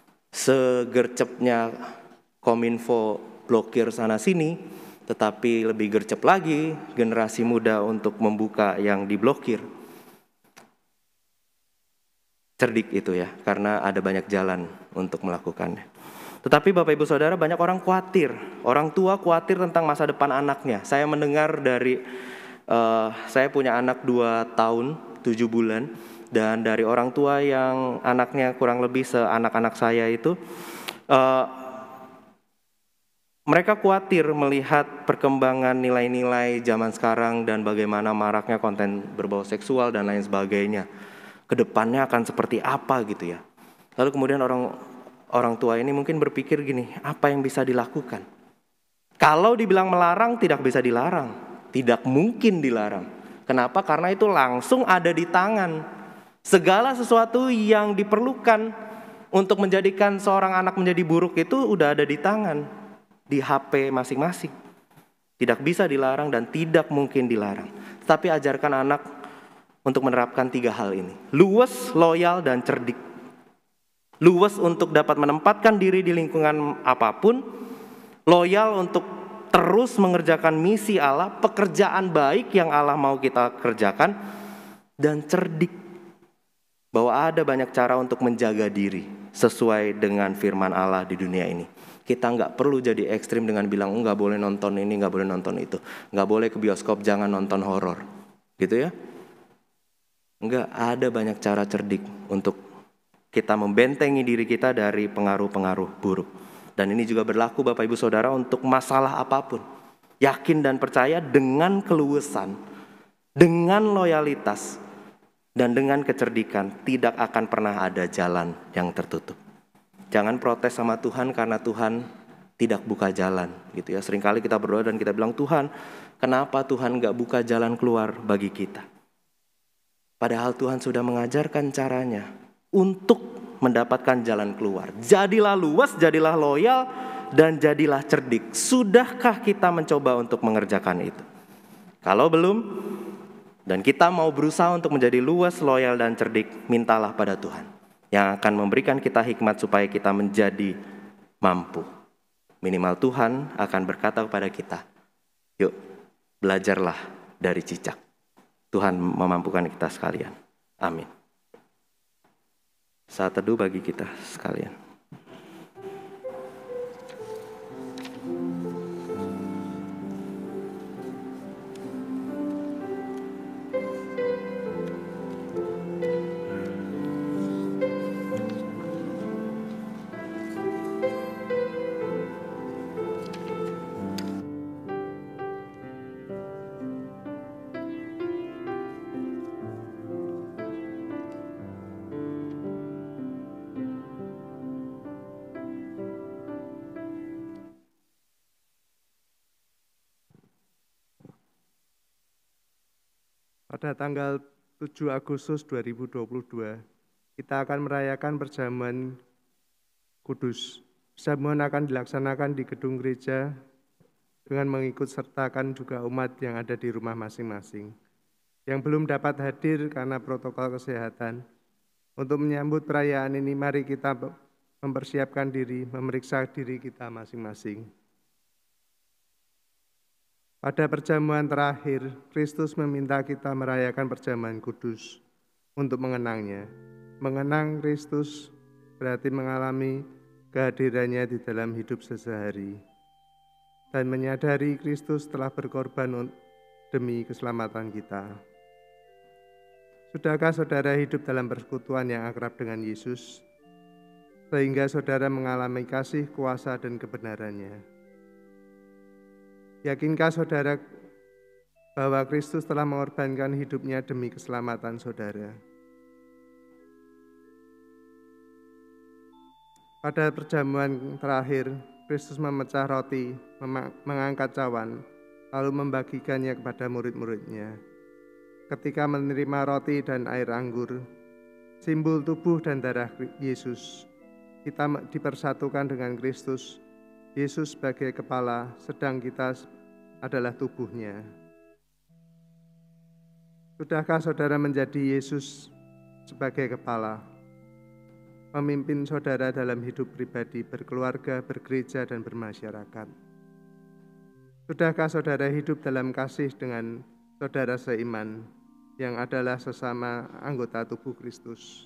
segercepnya Kominfo blokir sana sini, tetapi lebih gercep lagi generasi muda untuk membuka yang diblokir. Cerdik itu ya, karena ada banyak jalan untuk melakukannya. Tetapi Bapak Ibu Saudara, banyak orang khawatir, orang tua khawatir tentang masa depan anaknya. Saya mendengar dari, saya punya anak 2 tahun 7 bulan, dan dari orang tua yang anaknya kurang lebih seanak-anak saya itu, mereka khawatir melihat perkembangan nilai-nilai zaman sekarang dan bagaimana maraknya konten berbau seksual dan lain sebagainya. Kedepannya akan seperti apa gitu ya. Lalu kemudian orang tua ini mungkin berpikir gini, apa yang bisa dilakukan? Kalau dibilang melarang, tidak bisa dilarang. Tidak mungkin dilarang. Kenapa? Karena itu langsung ada di tangan. Segala sesuatu yang diperlukan untuk menjadikan seorang anak menjadi buruk itu udah ada di tangan. Di HP masing-masing. Tidak bisa dilarang dan tidak mungkin dilarang. Tapi ajarkan anak untuk menerapkan 3 hal ini. Luwes, loyal, dan cerdik. Luwes untuk dapat menempatkan diri di lingkungan apapun. Loyal untuk terus mengerjakan misi Allah, pekerjaan baik yang Allah mau kita kerjakan. Dan cerdik, bahwa ada banyak cara untuk menjaga diri sesuai dengan firman Allah di dunia ini. Kita nggak perlu jadi ekstrim dengan bilang nggak boleh nonton ini, nggak boleh nonton itu, nggak boleh ke bioskop, jangan nonton horor, gitu ya? Nggak, ada banyak cara cerdik untuk kita membentengi diri kita dari pengaruh-pengaruh buruk. Dan ini juga berlaku Bapak Ibu Saudara untuk masalah apapun. Yakin dan percaya dengan keluasan, dengan loyalitas, dan dengan kecerdikan tidak akan pernah ada jalan yang tertutup. Jangan protes sama Tuhan karena Tuhan tidak buka jalan gitu ya. Seringkali kita berdoa dan kita bilang, Tuhan, kenapa Tuhan gak buka jalan keluar bagi kita? Padahal Tuhan sudah mengajarkan caranya untuk mendapatkan jalan keluar. Jadilah luas, jadilah loyal, dan jadilah cerdik. Sudahkah kita mencoba untuk mengerjakan itu? Kalau belum, dan kita mau berusaha untuk menjadi luas, loyal, dan cerdik, mintalah pada Tuhan yang akan memberikan kita hikmat supaya kita menjadi mampu. Minimal Tuhan akan berkata kepada kita, yuk belajarlah dari cicak. Tuhan memampukan kita sekalian. Amin. Saat teduh bagi kita sekalian. Pada tanggal 7 Agustus 2022, kita akan merayakan perjamuan kudus. Perjamuan akan dilaksanakan di gedung gereja dengan mengikut sertakan juga umat yang ada di rumah masing-masing. Yang belum dapat hadir karena protokol kesehatan. Untuk menyambut perayaan ini, mari kita mempersiapkan diri, memeriksa diri kita masing-masing. Pada perjamuan terakhir, Kristus meminta kita merayakan perjamuan kudus untuk mengenangnya. Mengenang Kristus berarti mengalami kehadirannya di dalam hidup sehari-hari dan menyadari Kristus telah berkorban demi keselamatan kita. Sudahkah saudara hidup dalam persekutuan yang akrab dengan Yesus, sehingga saudara mengalami kasih, kuasa, dan kebenarannya? Yakinkah saudara bahwa Kristus telah mengorbankan hidupnya demi keselamatan saudara? Pada perjamuan terakhir, Kristus memecah roti, mengangkat cawan, lalu membagikannya kepada murid-muridnya. Ketika menerima roti dan air anggur, simbol tubuh dan darah Yesus, kita dipersatukan dengan Kristus. Yesus sebagai kepala, sedang kita adalah tubuhnya. Sudahkah saudara menjadi Yesus sebagai kepala? Memimpin saudara dalam hidup pribadi, berkeluarga, bergereja, dan bermasyarakat. Sudahkah saudara hidup dalam kasih dengan saudara seiman yang adalah sesama anggota tubuh Kristus?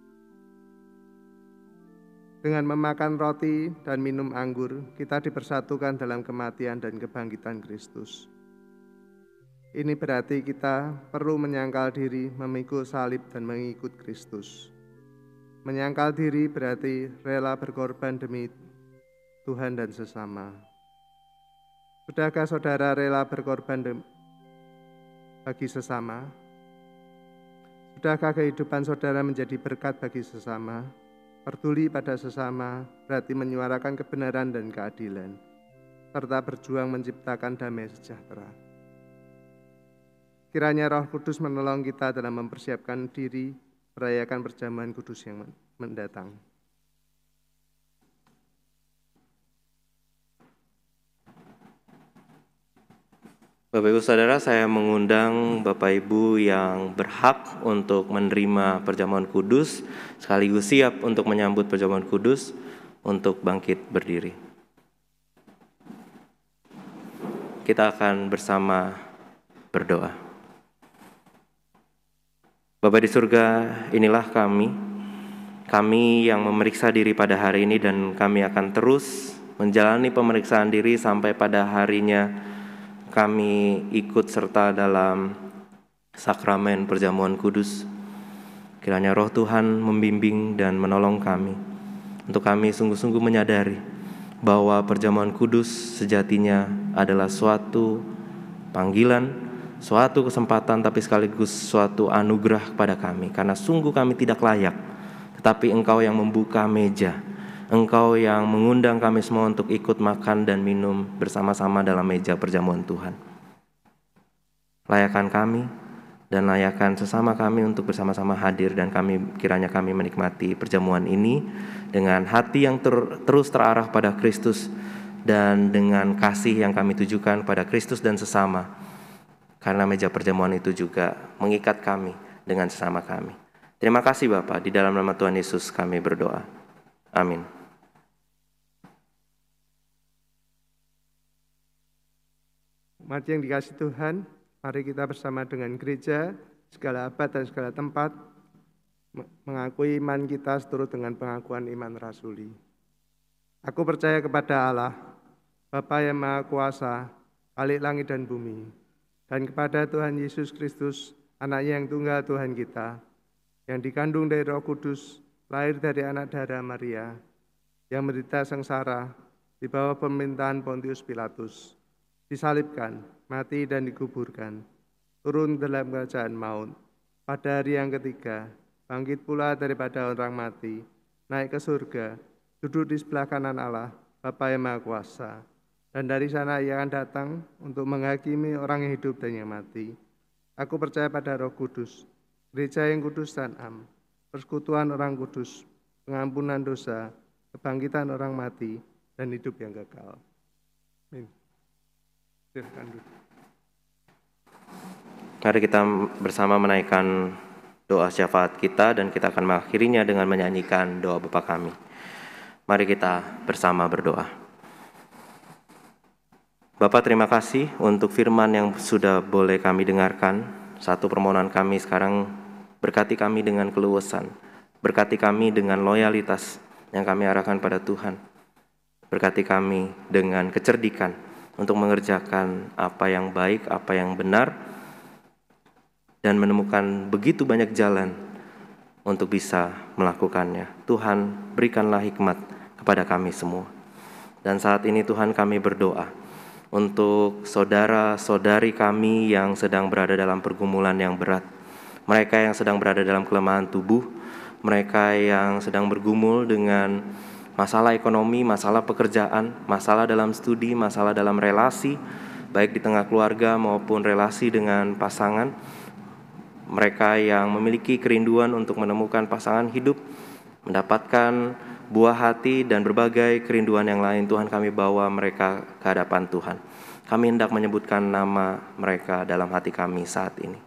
Dengan memakan roti dan minum anggur, kita dipersatukan dalam kematian dan kebangkitan Kristus. Ini berarti kita perlu menyangkal diri, memikul salib, dan mengikut Kristus. Menyangkal diri berarti rela berkorban demi Tuhan dan sesama. Sudahkah saudara rela berkorban bagi sesama? Sudahkah kehidupan saudara menjadi berkat bagi sesama? Peduli pada sesama berarti menyuarakan kebenaran dan keadilan, serta berjuang menciptakan damai sejahtera. Kiranya Roh Kudus menolong kita dalam mempersiapkan diri merayakan perjamuan kudus yang mendatang. Bapak Ibu Saudara, saya mengundang Bapak Ibu yang berhak untuk menerima perjamuan kudus, sekaligus siap untuk menyambut perjamuan kudus, untuk bangkit berdiri. Kita akan bersama berdoa. Bapa di surga, inilah kami yang memeriksa diri pada hari ini, dan kami akan terus menjalani pemeriksaan diri sampai pada harinya kami ikut serta dalam sakramen perjamuan kudus. Kiranya Roh Tuhan membimbing dan menolong kami, untuk kami sungguh-sungguh menyadari bahwa perjamuan kudus sejatinya adalah suatu panggilan, suatu kesempatan, tapi sekaligus suatu anugerah kepada kami. Karena sungguh kami tidak layak, tetapi Engkau yang membuka meja, Engkau yang mengundang kami semua untuk ikut makan dan minum bersama-sama dalam meja perjamuan Tuhan. Layakan kami dan layakan sesama kami untuk bersama-sama hadir, dan kiranya kami menikmati perjamuan ini dengan hati yang terus terarah pada Kristus, dan dengan kasih yang kami tujukan pada Kristus dan sesama. Karena meja perjamuan itu juga mengikat kami dengan sesama kami. Terima kasih Bapa, di dalam nama Tuhan Yesus kami berdoa. Amin. Umat yang dikasihi Tuhan, mari kita bersama dengan gereja, segala abad dan segala tempat, mengakui iman kita seturut dengan pengakuan iman rasuli. Aku percaya kepada Allah, Bapa yang Maha Kuasa, Khalik langit dan bumi, dan kepada Tuhan Yesus Kristus, Anaknya yang tunggal Tuhan kita, yang dikandung dari Roh Kudus, lahir dari anak darah Maria, yang menderita sengsara di bawah pemerintahan Pontius Pilatus, disalibkan, mati dan dikuburkan, turun dalam kerajaan maut, pada hari yang ketiga, bangkit pula daripada orang mati, naik ke surga, duduk di sebelah kanan Allah, Bapa yang Maha Kuasa, dan dari sana ia akan datang untuk menghakimi orang yang hidup dan yang mati. Aku percaya pada Roh Kudus, gereja yang kudus dan am, persekutuan orang kudus, pengampunan dosa, kebangkitan orang mati, dan hidup yang kekal. Amin. Silakan duduk. Mari kita bersama menaikkan doa syafaat kita dan kita akan mengakhirinya dengan menyanyikan doa Bapa kami. Mari kita bersama berdoa. Bapa, terima kasih untuk firman yang sudah boleh kami dengarkan. Satu permohonan kami sekarang, berkati kami dengan keluasan, berkati kami dengan loyalitas yang kami arahkan pada Tuhan. Berkati kami dengan kecerdikan untuk mengerjakan apa yang baik, apa yang benar, dan menemukan begitu banyak jalan untuk bisa melakukannya. Tuhan, berikanlah hikmat kepada kami semua. Dan saat ini Tuhan, kami berdoa untuk saudara-saudari kami yang sedang berada dalam pergumulan yang berat, mereka yang sedang berada dalam kelemahan tubuh, mereka yang sedang bergumul dengan masalah ekonomi, masalah pekerjaan, masalah dalam studi, masalah dalam relasi, baik di tengah keluarga maupun relasi dengan pasangan, mereka yang memiliki kerinduan untuk menemukan pasangan hidup, mendapatkan buah hati dan berbagai kerinduan yang lain. Tuhan, kami bawa mereka ke hadapan Tuhan. Kami hendak menyebutkan nama mereka dalam hati kami saat ini.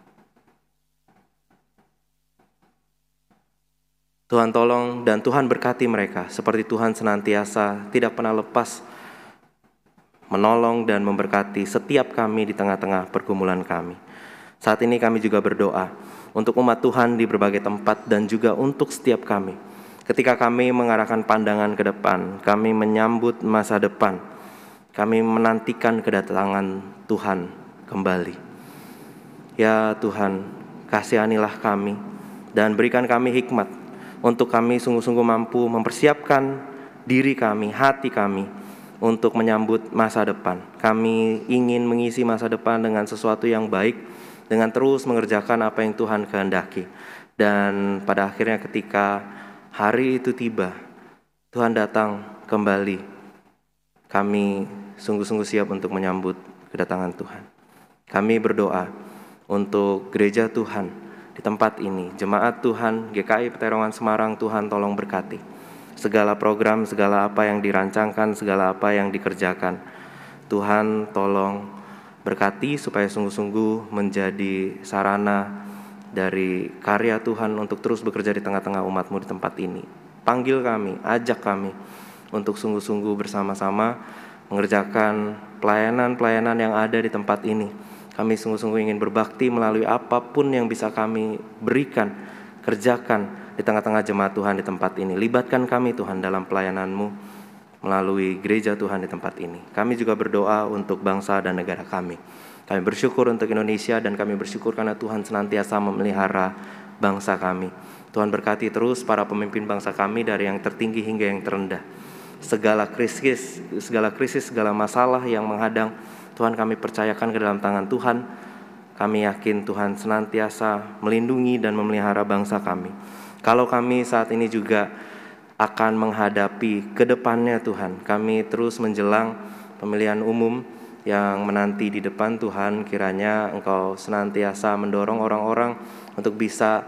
Tuhan tolong dan Tuhan berkati mereka, seperti Tuhan senantiasa tidak pernah lepas menolong dan memberkati setiap kami di tengah-tengah pergumulan kami. Saat ini kami juga berdoa untuk umat Tuhan di berbagai tempat dan juga untuk setiap kami. Ketika kami mengarahkan pandangan ke depan, kami menyambut masa depan, kami menantikan kedatangan Tuhan kembali. Ya Tuhan, kasihanilah kami dan berikan kami hikmat untuk kami sungguh-sungguh mampu mempersiapkan diri kami, hati kami untuk menyambut masa depan. Kami ingin mengisi masa depan dengan sesuatu yang baik, dengan terus mengerjakan apa yang Tuhan kehendaki. Dan pada akhirnya ketika hari itu tiba, Tuhan datang kembali, kami sungguh-sungguh siap untuk menyambut kedatangan Tuhan. Kami berdoa untuk gereja Tuhan di tempat ini, jemaat Tuhan, GKI Peterongan Semarang, Tuhan tolong berkati. Segala program, segala apa yang dirancangkan, segala apa yang dikerjakan, Tuhan tolong berkati supaya sungguh-sungguh menjadi sarana dari karya Tuhan untuk terus bekerja di tengah-tengah umat-Mu di tempat ini. Panggil kami, ajak kami untuk sungguh-sungguh bersama-sama mengerjakan pelayanan-pelayanan yang ada di tempat ini. Kami sungguh-sungguh ingin berbakti melalui apapun yang bisa kami berikan, kerjakan di tengah-tengah jemaat Tuhan di tempat ini. Libatkan kami Tuhan dalam pelayanan-Mu melalui gereja Tuhan di tempat ini. Kami juga berdoa untuk bangsa dan negara kami. Kami bersyukur untuk Indonesia dan kami bersyukur karena Tuhan senantiasa memelihara bangsa kami. Tuhan berkati terus para pemimpin bangsa kami dari yang tertinggi hingga yang terendah. Segala krisis, segala masalah yang menghadang, Tuhan kami percayakan ke dalam tangan Tuhan. Kami yakin Tuhan senantiasa melindungi dan memelihara bangsa kami. Kalau kami saat ini juga akan menghadapi ke depannya Tuhan, kami terus menjelang pemilihan umum yang menanti di depan Tuhan, kiranya Engkau senantiasa mendorong orang-orang untuk bisa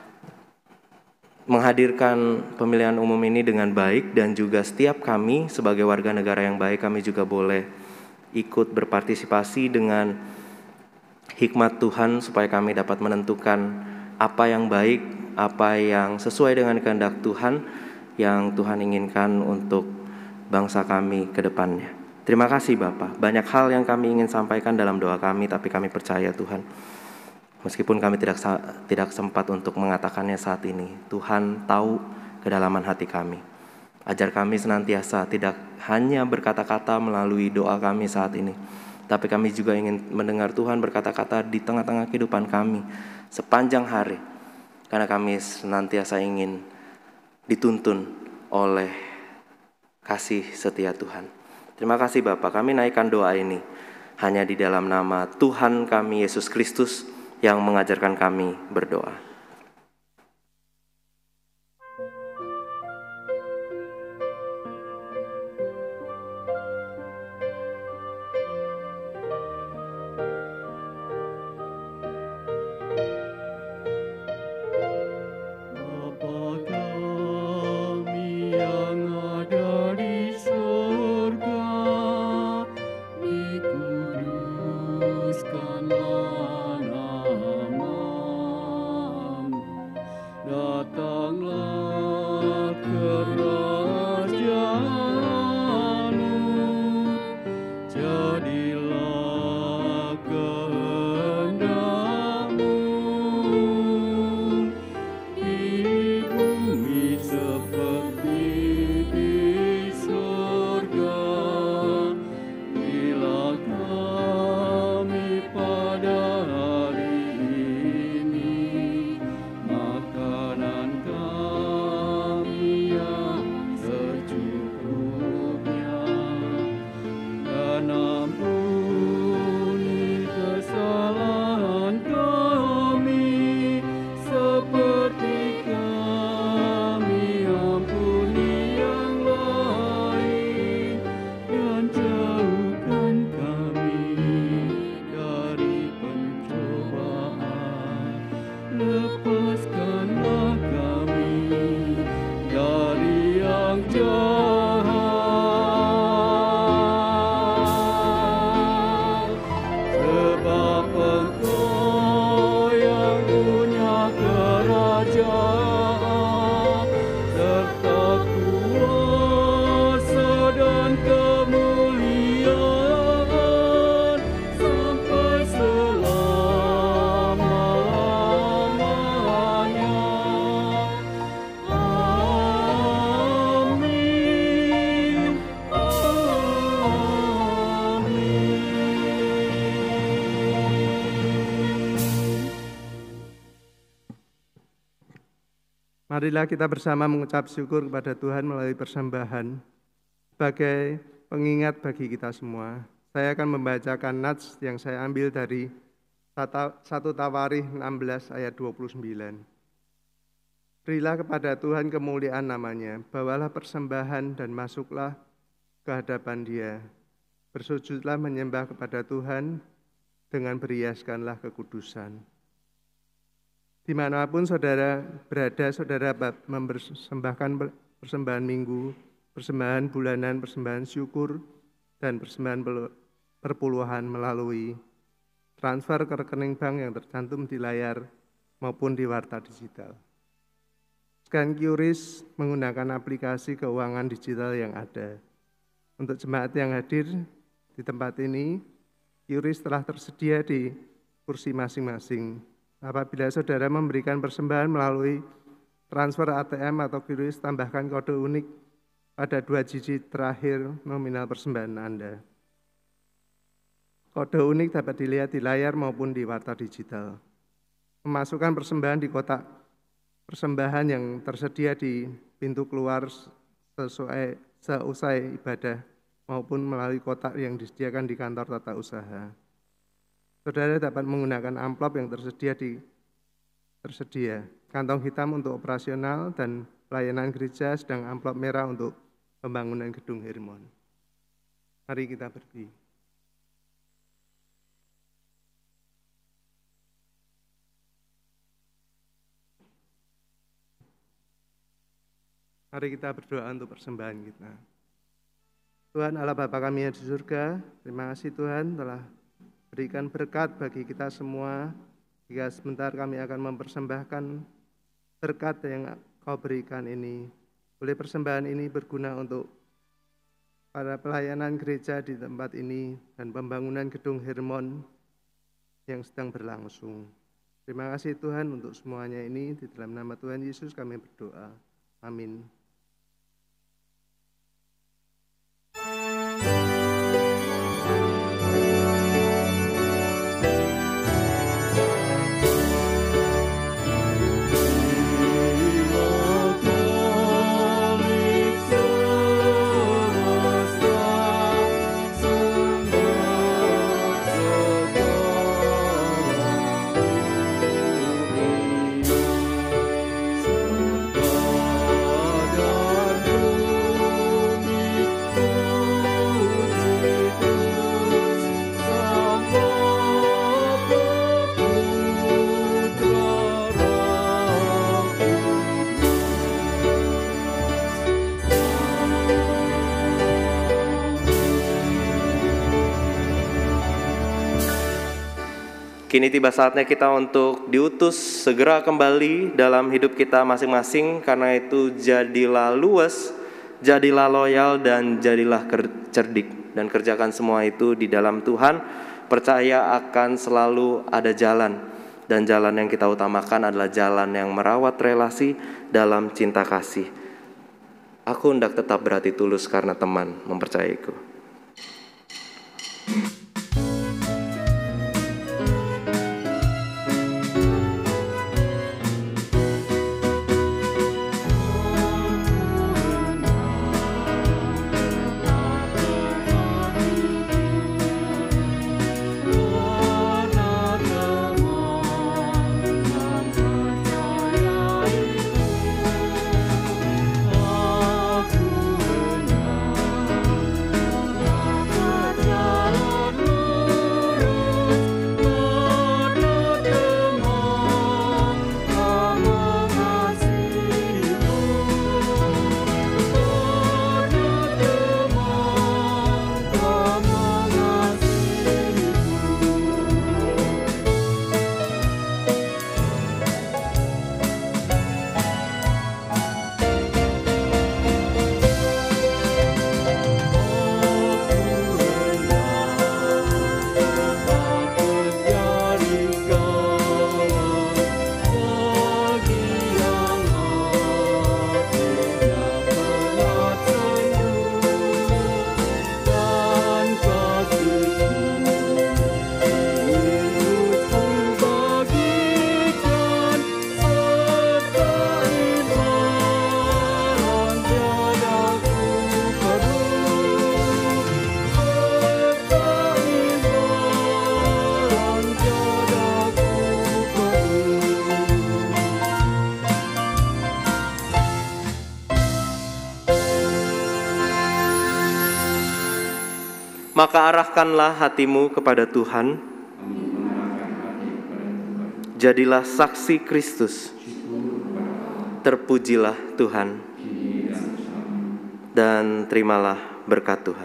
menghadirkan pemilihan umum ini dengan baik, dan juga setiap kami sebagai warga negara yang baik, kami juga boleh ikut berpartisipasi dengan hikmat Tuhan supaya kami dapat menentukan apa yang baik, apa yang sesuai dengan kehendak Tuhan, yang Tuhan inginkan untuk bangsa kami ke depannya. Terima kasih Bapa. Banyak hal yang kami ingin sampaikan dalam doa kami, tapi kami percaya Tuhan, meskipun kami tidak sempat untuk mengatakannya saat ini, Tuhan tahu kedalaman hati kami. Ajar kami senantiasa tidak hanya berkata-kata melalui doa kami saat ini, tapi kami juga ingin mendengar Tuhan berkata-kata di tengah-tengah kehidupan kami sepanjang hari, karena kami senantiasa ingin dituntun oleh kasih setia Tuhan. Terima kasih Bapa, kami naikkan doa ini hanya di dalam nama Tuhan kami Yesus Kristus yang mengajarkan kami berdoa. lepaskanlah kami dari yang jahat, sebab Engkau yang punya kerajaan serta kuasa dan kemuliaan sampai selama-lamanya. Amin. Marilah kita bersama mengucap syukur kepada Tuhan melalui persembahan sebagai pengingat bagi kita semua. Saya akan membacakan nats yang saya ambil dari 1 Tawarikh 16 ayat 29. Berilah kepada Tuhan kemuliaan namanya, bawalah persembahan dan masuklah ke hadapan Dia. Bersujudlah menyembah kepada Tuhan dengan beriaskanlah kekudusan. Dimanapun saudara berada, saudara mempersembahkan persembahan minggu, persembahan bulanan, persembahan syukur, dan persembahan perpuluhan melalui transfer ke rekening bank yang tercantum di layar maupun di warta digital. Scan QRIS menggunakan aplikasi keuangan digital yang ada. Untuk jemaat yang hadir di tempat ini, QRIS telah tersedia di kursi masing-masing. Apabila saudara memberikan persembahan melalui transfer ATM atau QRIS, tambahkan kode unik pada 2 digit terakhir nominal persembahan Anda. Kode unik dapat dilihat di layar maupun di warta digital. Memasukkan persembahan di kotak persembahan yang tersedia di pintu keluar seusai ibadah maupun melalui kotak yang disediakan di kantor tata usaha. Saudara dapat menggunakan amplop yang tersedia, kantong hitam untuk operasional dan pelayanan gereja, sedang amplop merah untuk pembangunan gedung Hermon. Mari kita berdiri. Mari kita berdoa untuk persembahan kita. Tuhan Allah Bapa kami yang di surga, terima kasih Tuhan telah berikan berkat bagi kita semua, jika sebentar kami akan mempersembahkan berkat yang Kau berikan ini. Boleh persembahan ini berguna untuk para pelayanan gereja di tempat ini dan pembangunan gedung Hermon yang sedang berlangsung. Terima kasih Tuhan untuk semuanya ini, di dalam nama Tuhan Yesus kami berdoa. Amin. Kini tiba saatnya kita untuk diutus segera kembali dalam hidup kita masing-masing. Karena itu jadilah luwes, jadilah loyal, dan jadilah cerdik. Dan kerjakan semua itu di dalam Tuhan. Percaya akan selalu ada jalan. Dan jalan yang kita utamakan adalah jalan yang merawat relasi dalam cinta kasih. Aku hendak tetap berhati tulus karena teman mempercayaiku. Maka arahkanlah hatimu kepada Tuhan. Jadilah saksi Kristus. Terpujilah Tuhan. Dan terimalah berkat Tuhan.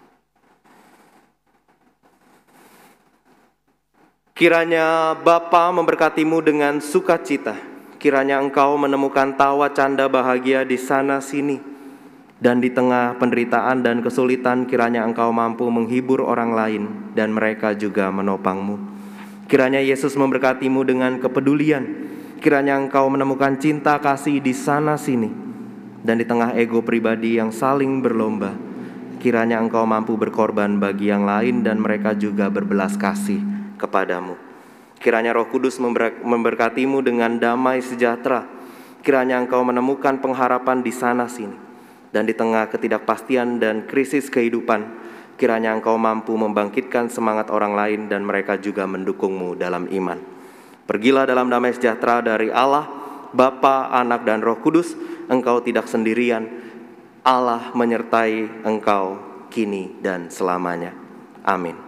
Kiranya Bapa memberkatimu dengan sukacita. Kiranya engkau menemukan tawa canda bahagia di sana sini. Dan di tengah penderitaan dan kesulitan, kiranya engkau mampu menghibur orang lain dan mereka juga menopangmu. Kiranya Yesus memberkatimu dengan kepedulian. Kiranya engkau menemukan cinta kasih di sana sini. Dan di tengah ego pribadi yang saling berlomba, kiranya engkau mampu berkorban bagi yang lain dan mereka juga berbelas kasih kepadamu. Kiranya Roh Kudus memberkatimu dengan damai sejahtera. Kiranya engkau menemukan pengharapan di sana sini. Dan di tengah ketidakpastian dan krisis kehidupan, kiranya engkau mampu membangkitkan semangat orang lain dan mereka juga mendukungmu dalam iman. Pergilah dalam damai sejahtera dari Allah, Bapa, Anak, dan Roh Kudus. Engkau tidak sendirian. Allah menyertai engkau kini dan selamanya. Amin.